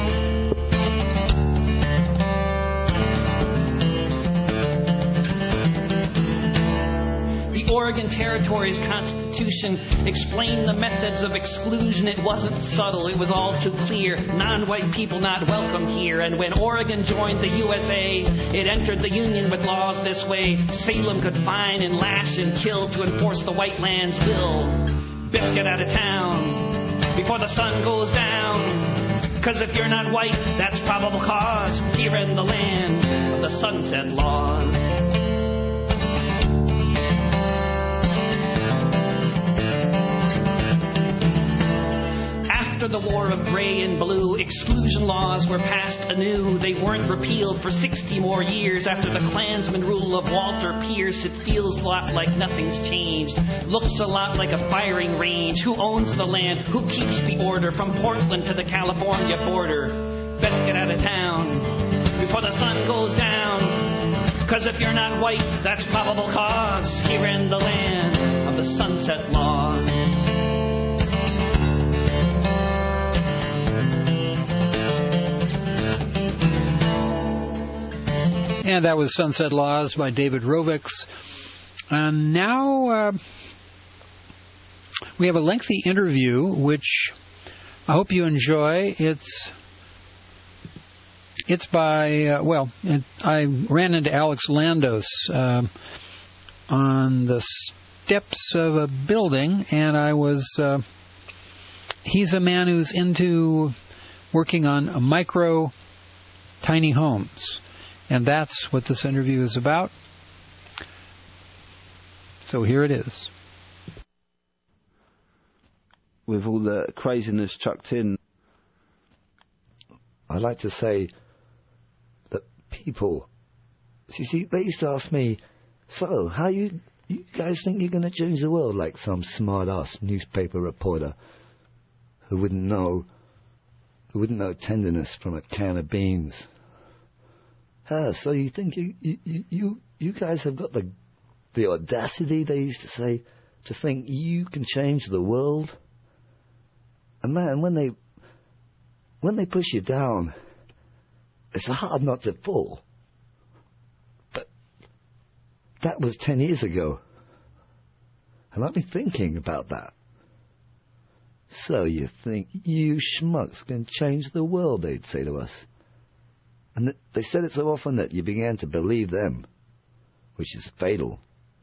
The Oregon Territory's Constitution explained the methods of exclusion. It wasn't subtle, it was all too clear. Non-white people not welcome here. And when Oregon joined the USA, it entered the Union with laws this way. Salem could fine and lash and kill to enforce the white land's bill. Best get out of town before the sun goes down. Because if you're not white, that's probable cause here in the land of the sunset laws. After the War of Gray and Blue, exclusion laws were passed anew. They weren't repealed for 60 50 more years after the Klansman rule of Walter Pierce, it feels a lot like nothing's changed. Looks a lot like a firing range. Who owns the land? Who keeps the order from Portland to the California border? Best get out of town before the sun goes down. 'Cause if you're not white, that's probable cause here in the land of the sunset laws. And that was Sunset Laws by David Rovics. And now we have a lengthy interview, which I hope you enjoy. It's by, I ran into Alex Landos on the steps of a building, and he's a man who's into working on micro, tiny homes. And that's what this interview is about. So here it is. With all the craziness chucked in, I like to say that people, see, they used to ask me, so how you guys think you're going to change the world? Like some smart-ass newspaper reporter who wouldn't know tenderness from a can of beans. So you think you guys have got the audacity, they used to say, to think you can change the world? And man, when they push you down, it's hard not to fall. But that was 10 years ago. And I've been thinking about that. So you think you schmucks can change the world, they'd say to us. And they said it so often that you began to believe them, which is fatal.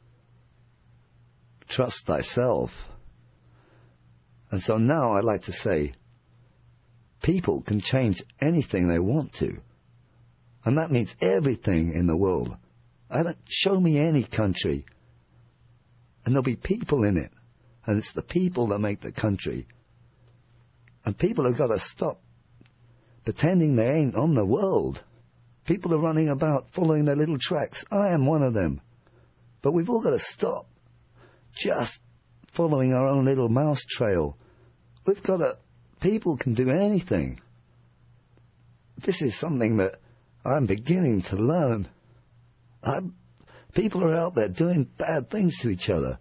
Trust thyself. And so now I like to say, people can change anything they want to. And that means everything in the world. Show me any country, and there'll be people in it. And it's the people that make the country. And people have got to stop pretending they ain't on the world. People are running about following their little tracks. I am one of them. But we've all got to stop just following our own little mouse trail. People can do anything. This is something that I'm beginning to learn. People are out there doing bad things to each other.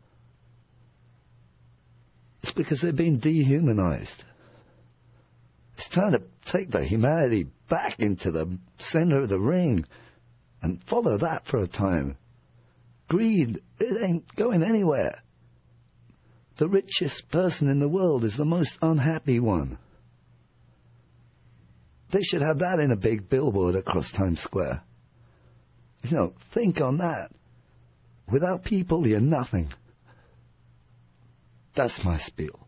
It's because they're being dehumanized. It's time to take the humanity back into the center of the ring and follow that for a time. Greed, it ain't going anywhere. The richest person in the world is the most unhappy one. They should have that in a big billboard across Times Square. Think on that. Without people, you're nothing. That's my spiel.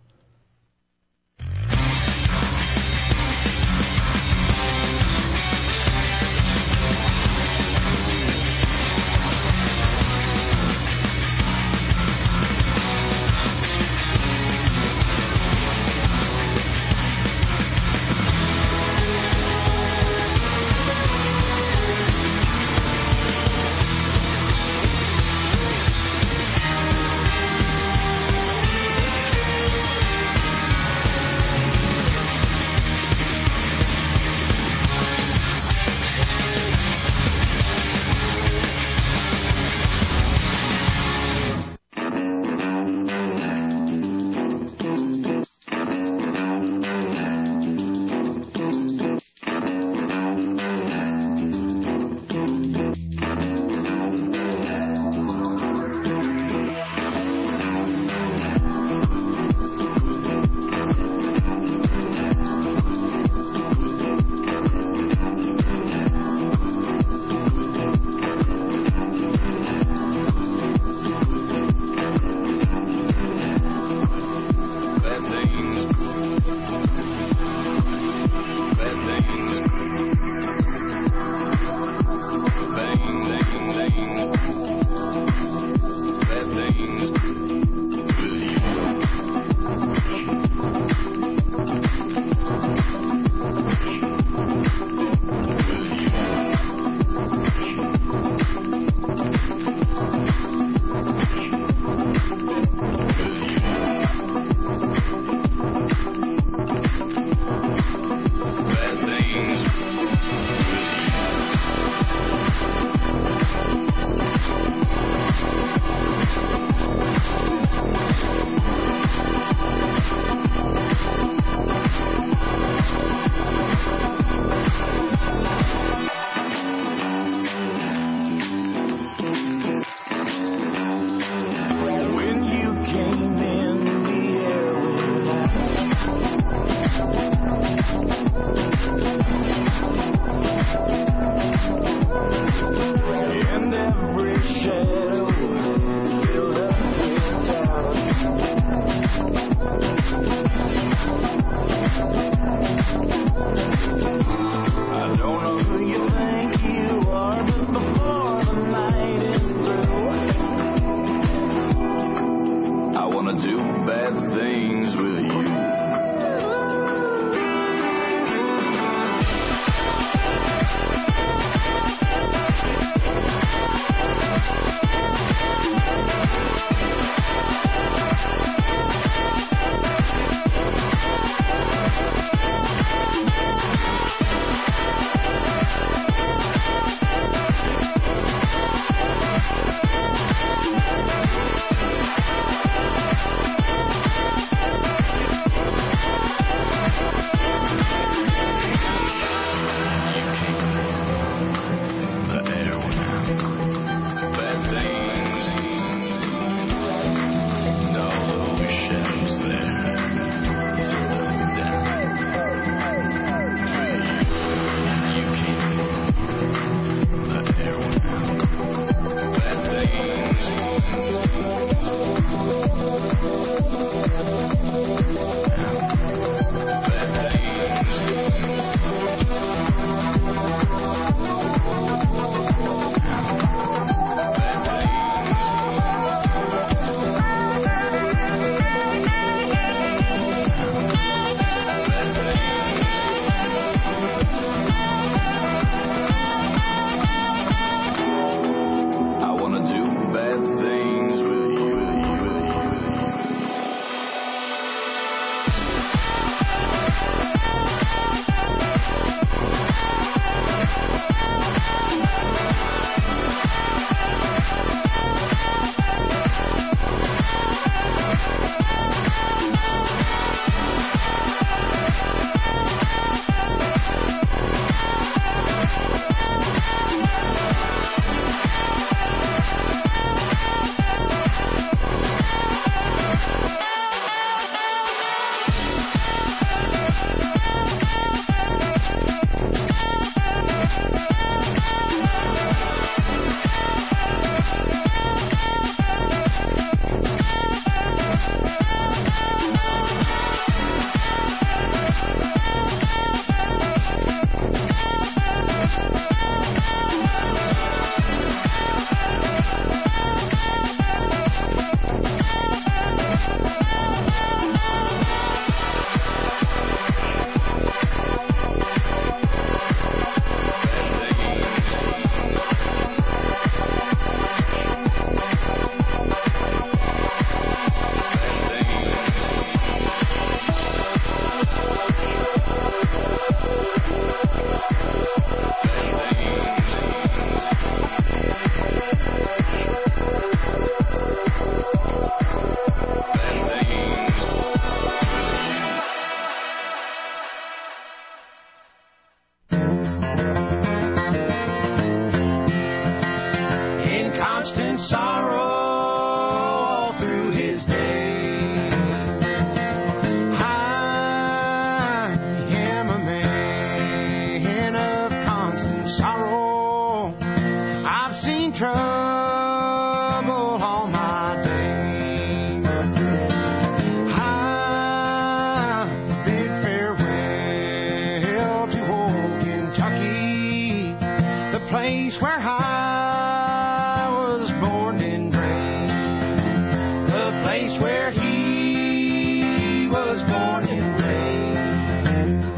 where I was born and raised, the place where he was born and raised.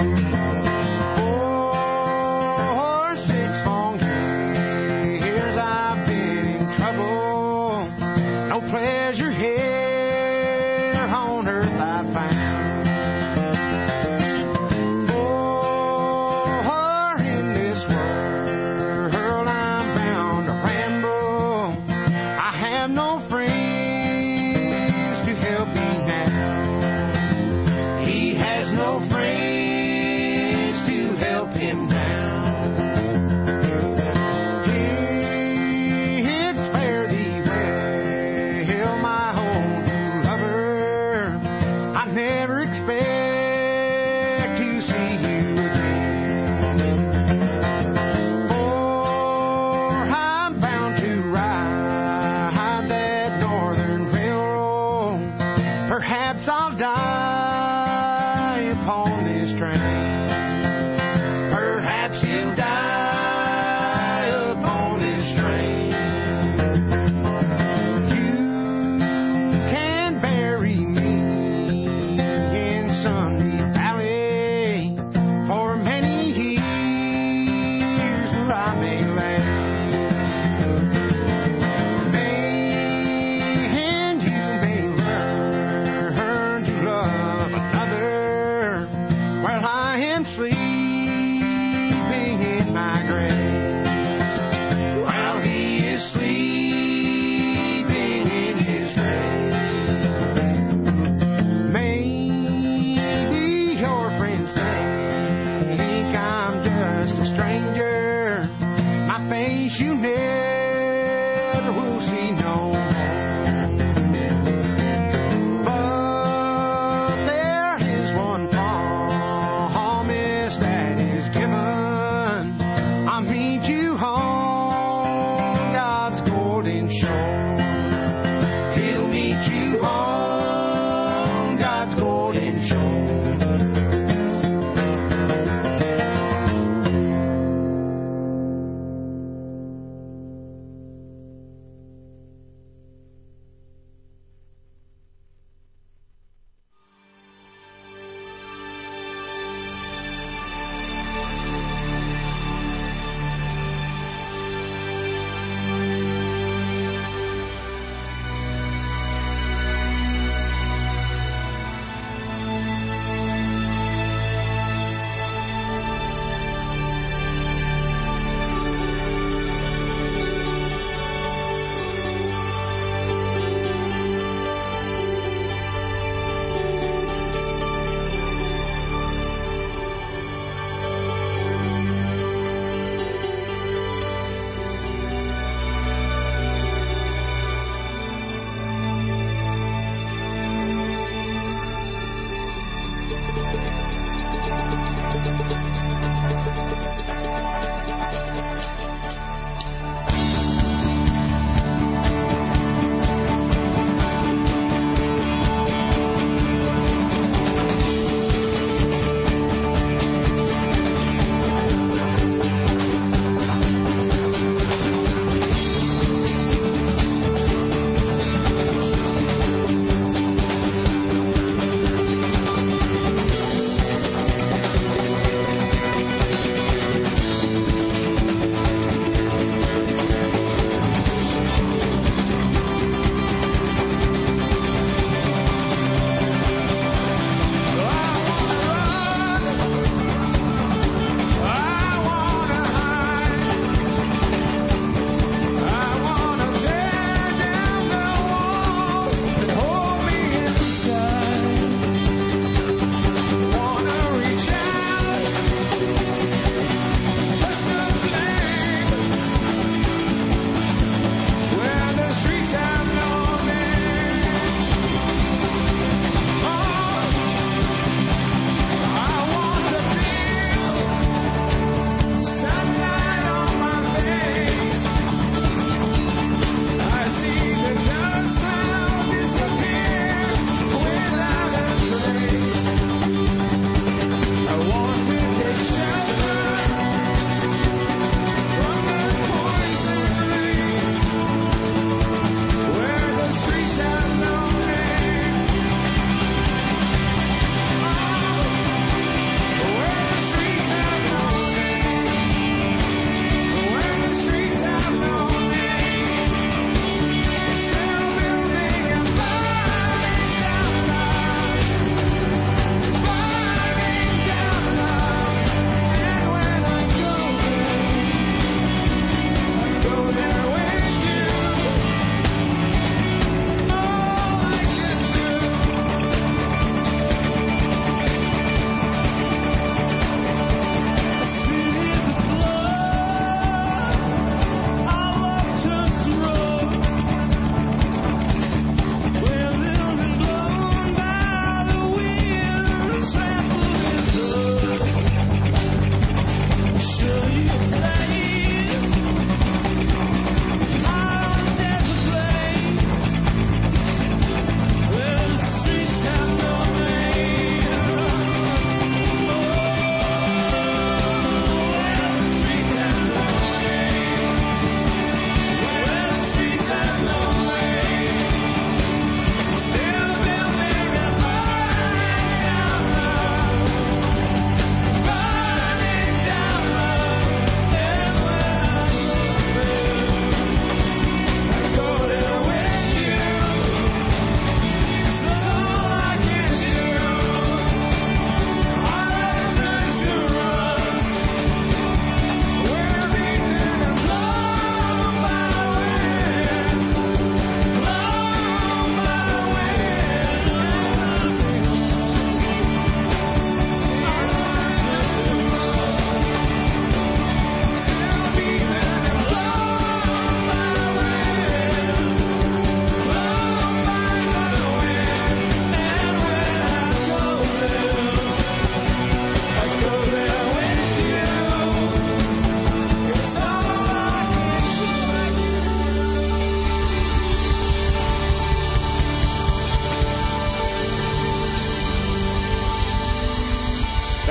For 6 long years I've been in trouble, no pleasure here on earth I found.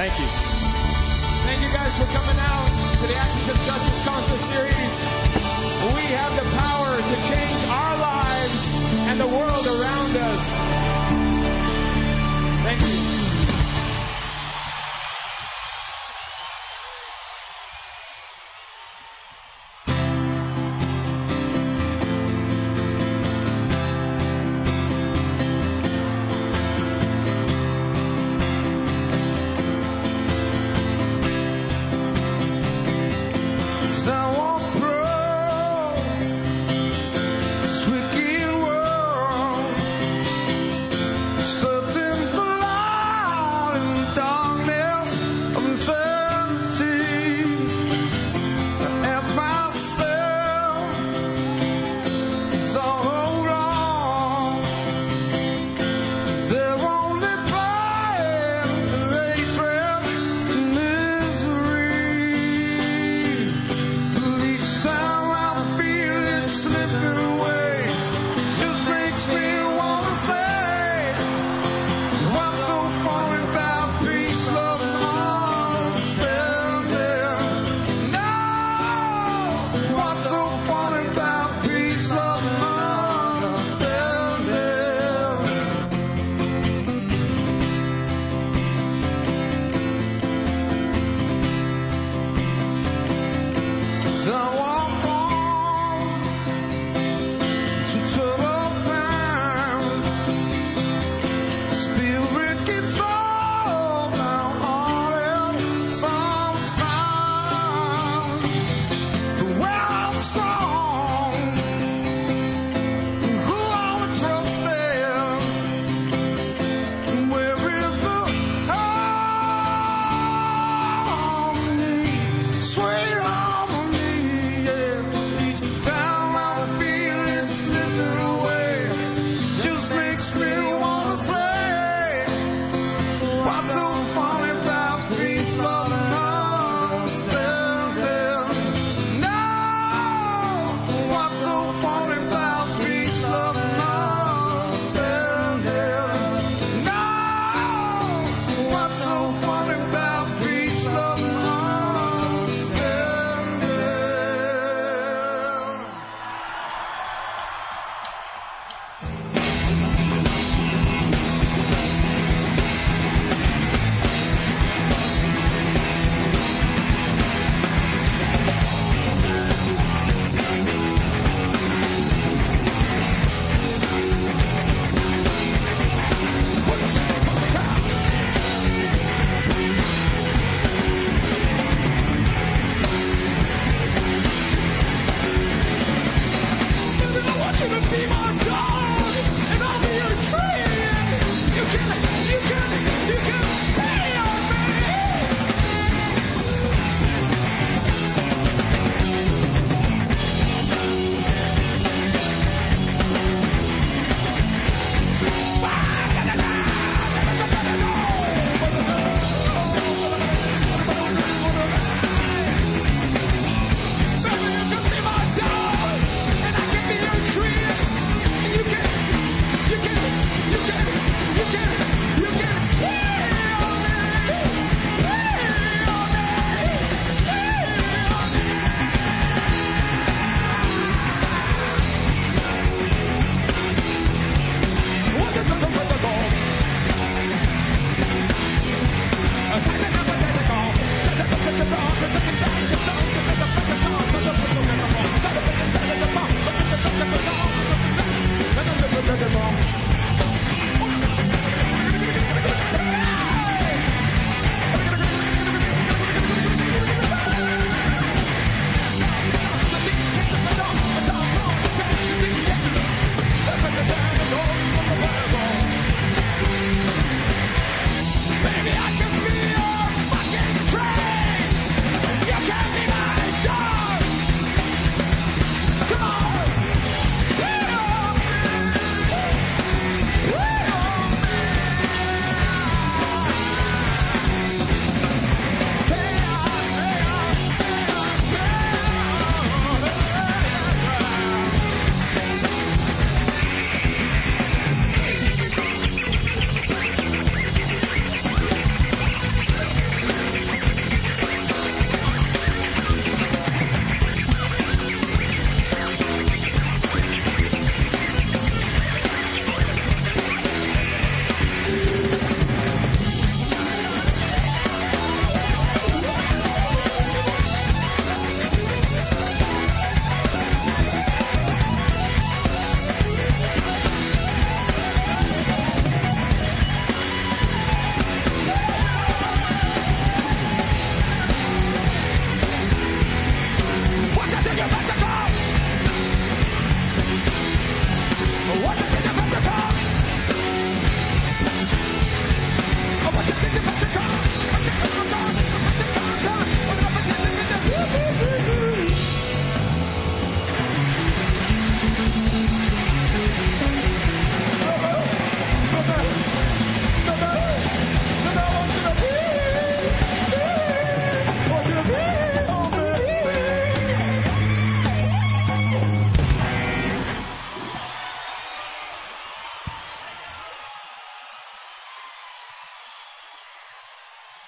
Thank you. Thank you guys for coming out to the Axis of Justice concert series. We have the power to change our lives and the world around us. Thank you.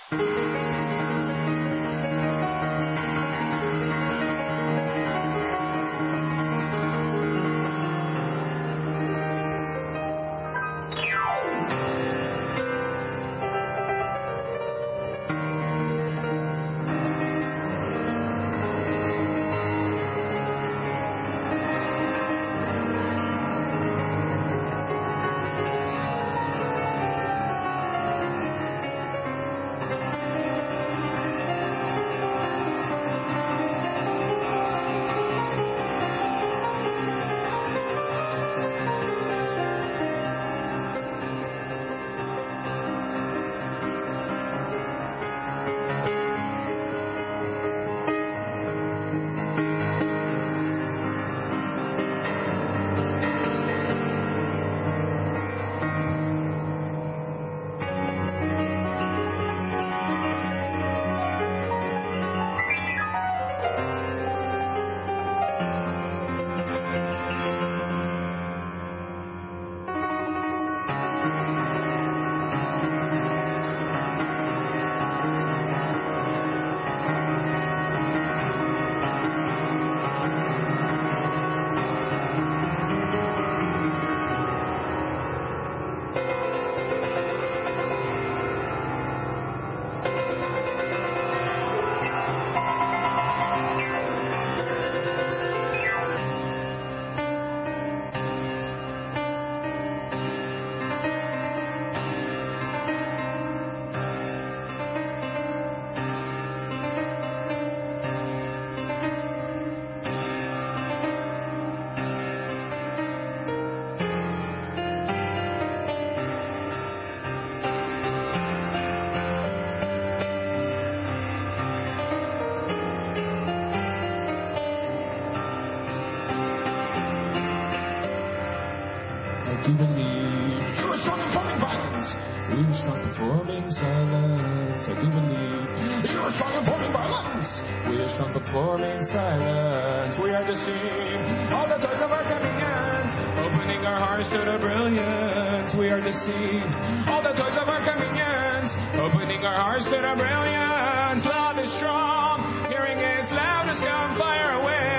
do believe you are strong performing violence. We are strong performing silence. I do believe you are strong performing violence. We are strong performing silence. We are deceived. All the toys of our convenience, opening our hearts to the brilliance. We are deceived. All the toys of our convenience, opening our hearts to the brilliance. Love is strong. Hearing its loudest gunfire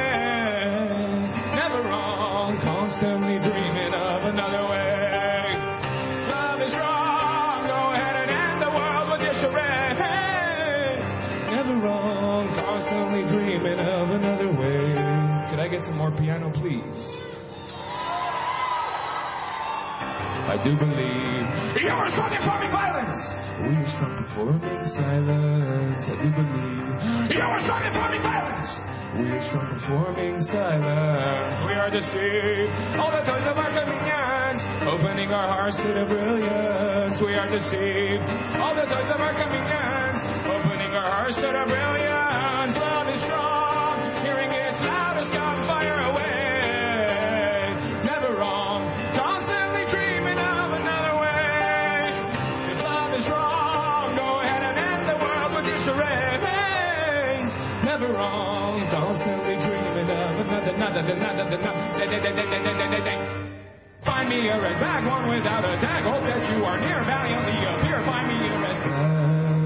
away. Never wrong. Constantly dreaming of another way. Love is wrong. Go ahead and end the world with your charades. Never wrong. Constantly dreaming of another way. Could I get some more piano, please? I do believe you are strong performing violence. We are strong performing silence. I do believe you are strong performing violence. We are strong performing silence. We are deceived. All the toys of our convenience, opening our hearts to the brilliance. We are deceived. All the toys of our convenience, opening our hearts to the brilliance. Love is strong. Hearing its loudest gunfire away. Never wrong. Constantly dreaming of another way. If love is wrong, go ahead and end the world with your charades. Never wrong. Constantly dreaming of another. Find me a red flag, one without a tag. Hope that you are near, valiantly appear. Find me a red flag.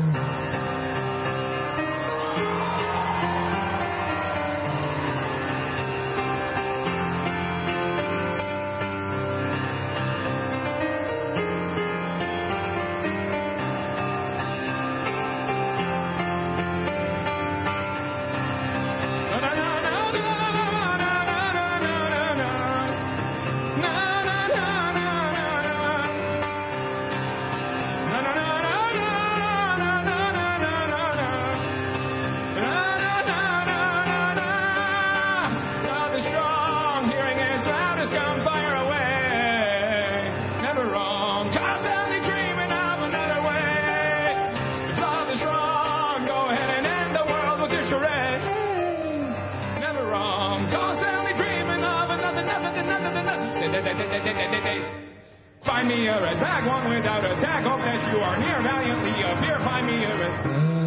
Find me a red bag, one without a tag. Hope that you are near, valiantly appear. Find me a red bag.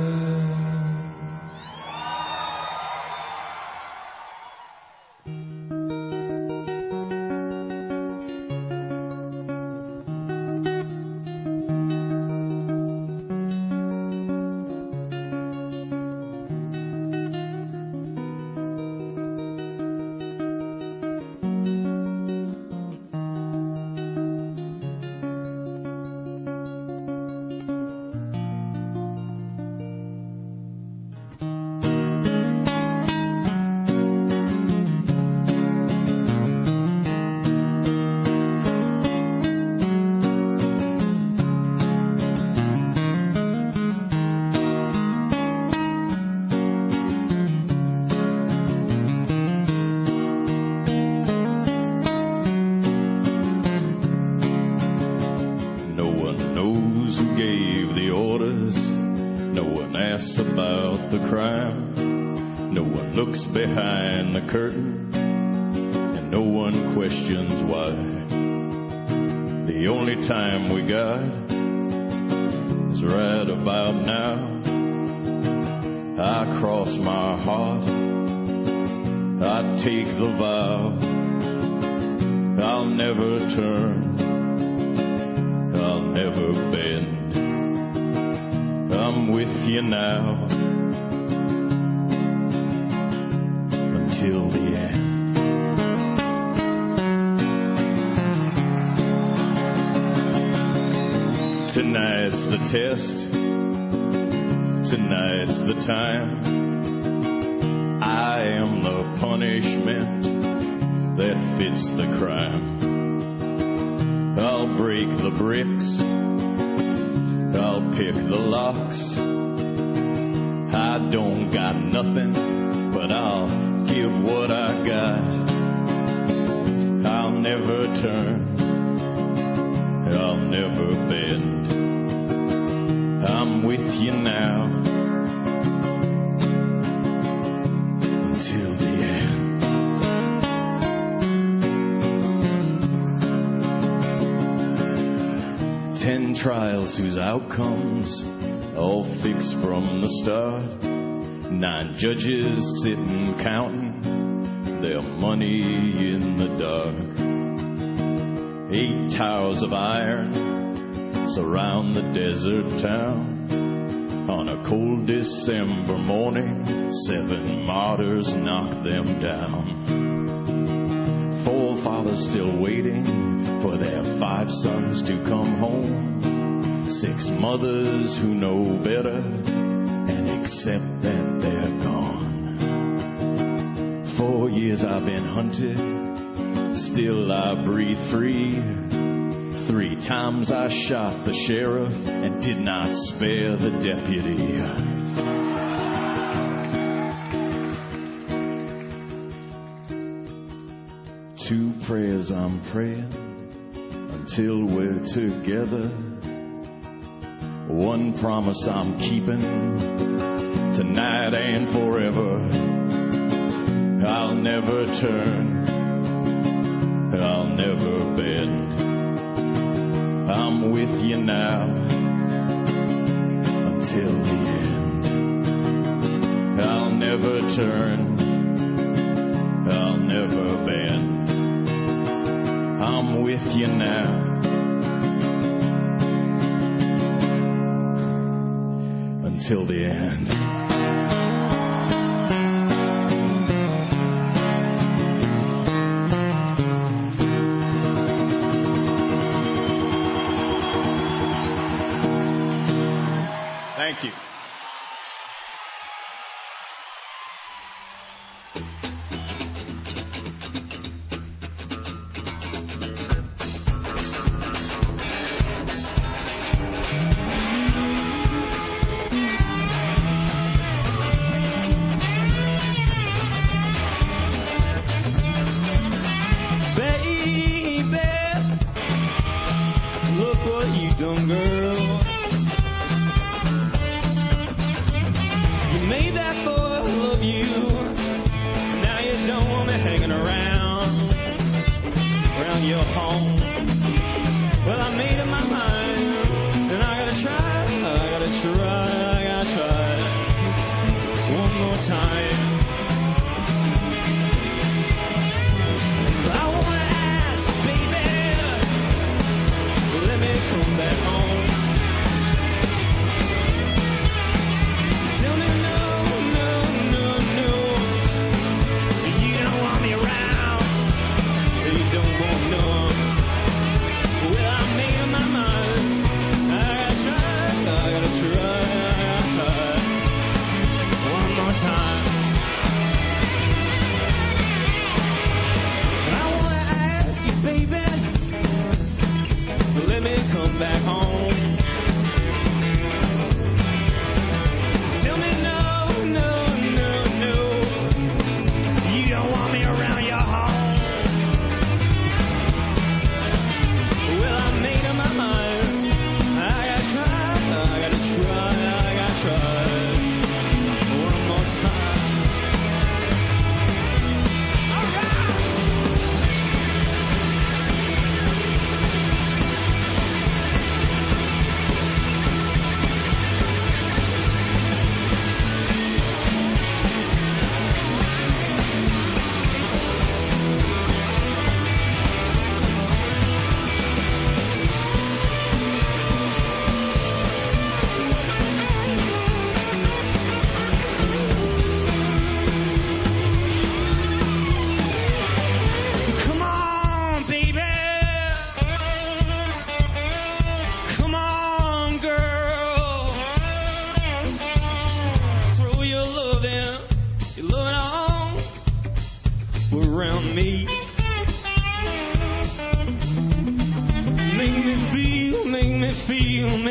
knows who gave the orders. No one asks about the crime. No one looks behind the curtain. And no one questions why. The only time we got is right about now. I cross my heart. I take the vow. I'll never turn. I'll never bend. I'm with you now until the end. Tonight's the test. Tonight's the time. I am the punishment that fits the crime. I'll break the bricks. I'll pick the locks. I don't got nothing, but I'll give what I got. I'll never turn. I'll never bend. I'm with you now until the end. Ten trials whose outcomes all fixed from the start. 9 judges sitting counting their money in the dark. 8 towers of iron surround the desert town. On a cold December morning, 7 martyrs knock them down. 4 fathers still waiting for their 5 sons to come home. 6 mothers who know better and accept that they're gone. 4 years I've been hunted, still I breathe free. 3 times I shot the sheriff and did not spare the deputy. Two prayers I'm praying until we're together. 1 promise I'm keeping tonight and forever. I'll never turn. I'll never bend. I'm with you now until the end. I'll never turn. I'll never bend. I'm with you now until the end. Thank you.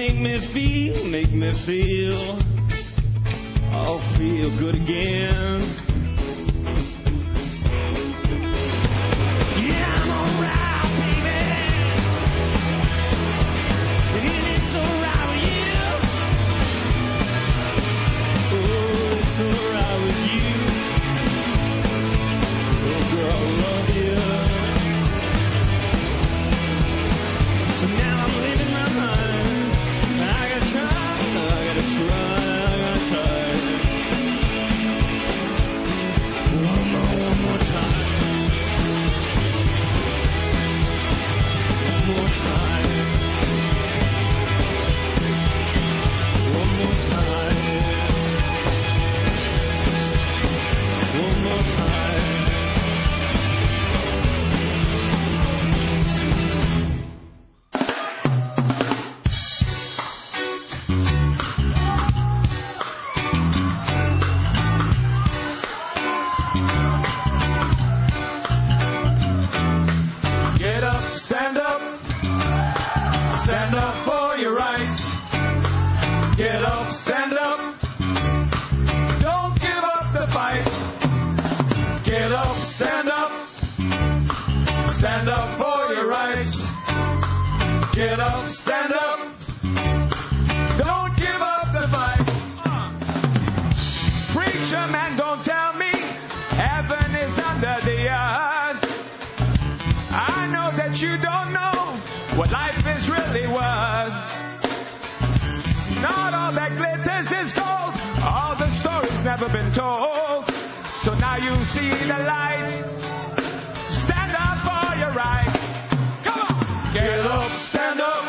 make me feel, I'll feel good again. Yeah, I'm alright, baby. And it's alright with you. Oh, it's alright with you. Oh, girl, I love you. But now I'm living my mind. I gotta try. One more time. One more time. One more time. One more time. Get up, stand up. Stand up for your rights. Get up, stand up. Don't give up the fight. Get up, stand up. Stand up for your rights. Get up, stand up. Don't give up the fight. Preacher man, don't tell me heaven is under the earth. I know that you don't know what life is really worth. Not all that glitters is gold. All the stories never been told. So now you see the light. Stand up for your right. Come on. Get up, stand up.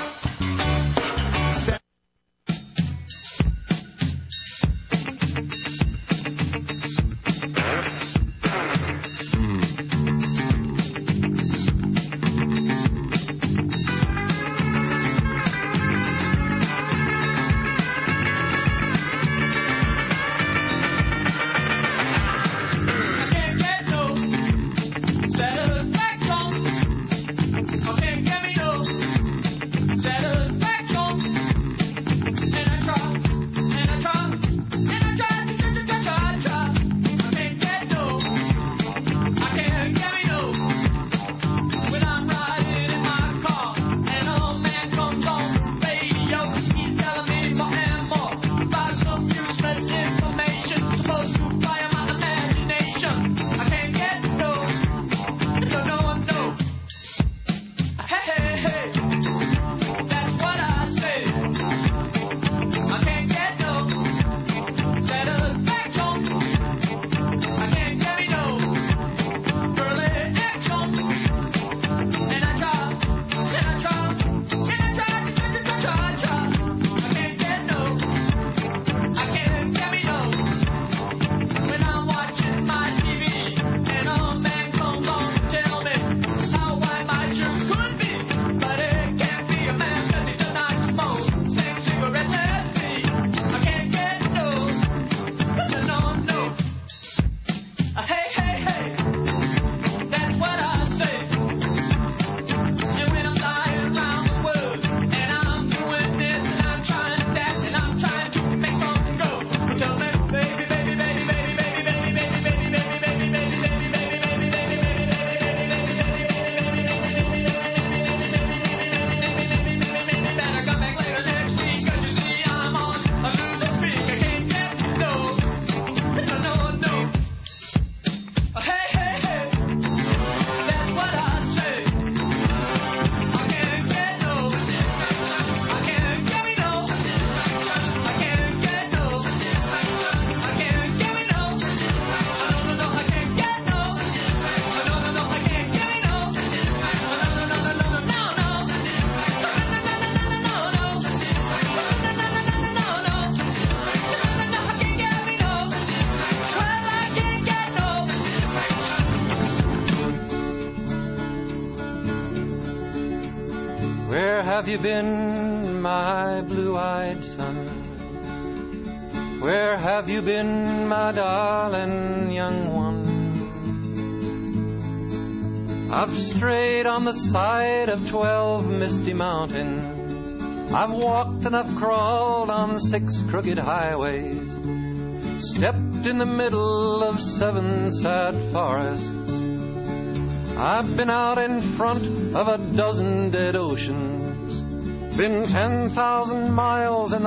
Where have you been, my blue-eyed son? Where have you been, my darling young one? I've strayed on the side of 12 misty mountains, I've walked and I've crawled on 6 crooked highways, stepped in the middle of 7 sad forests. I've been out in front of a dozen dead oceans, been 10,000 miles in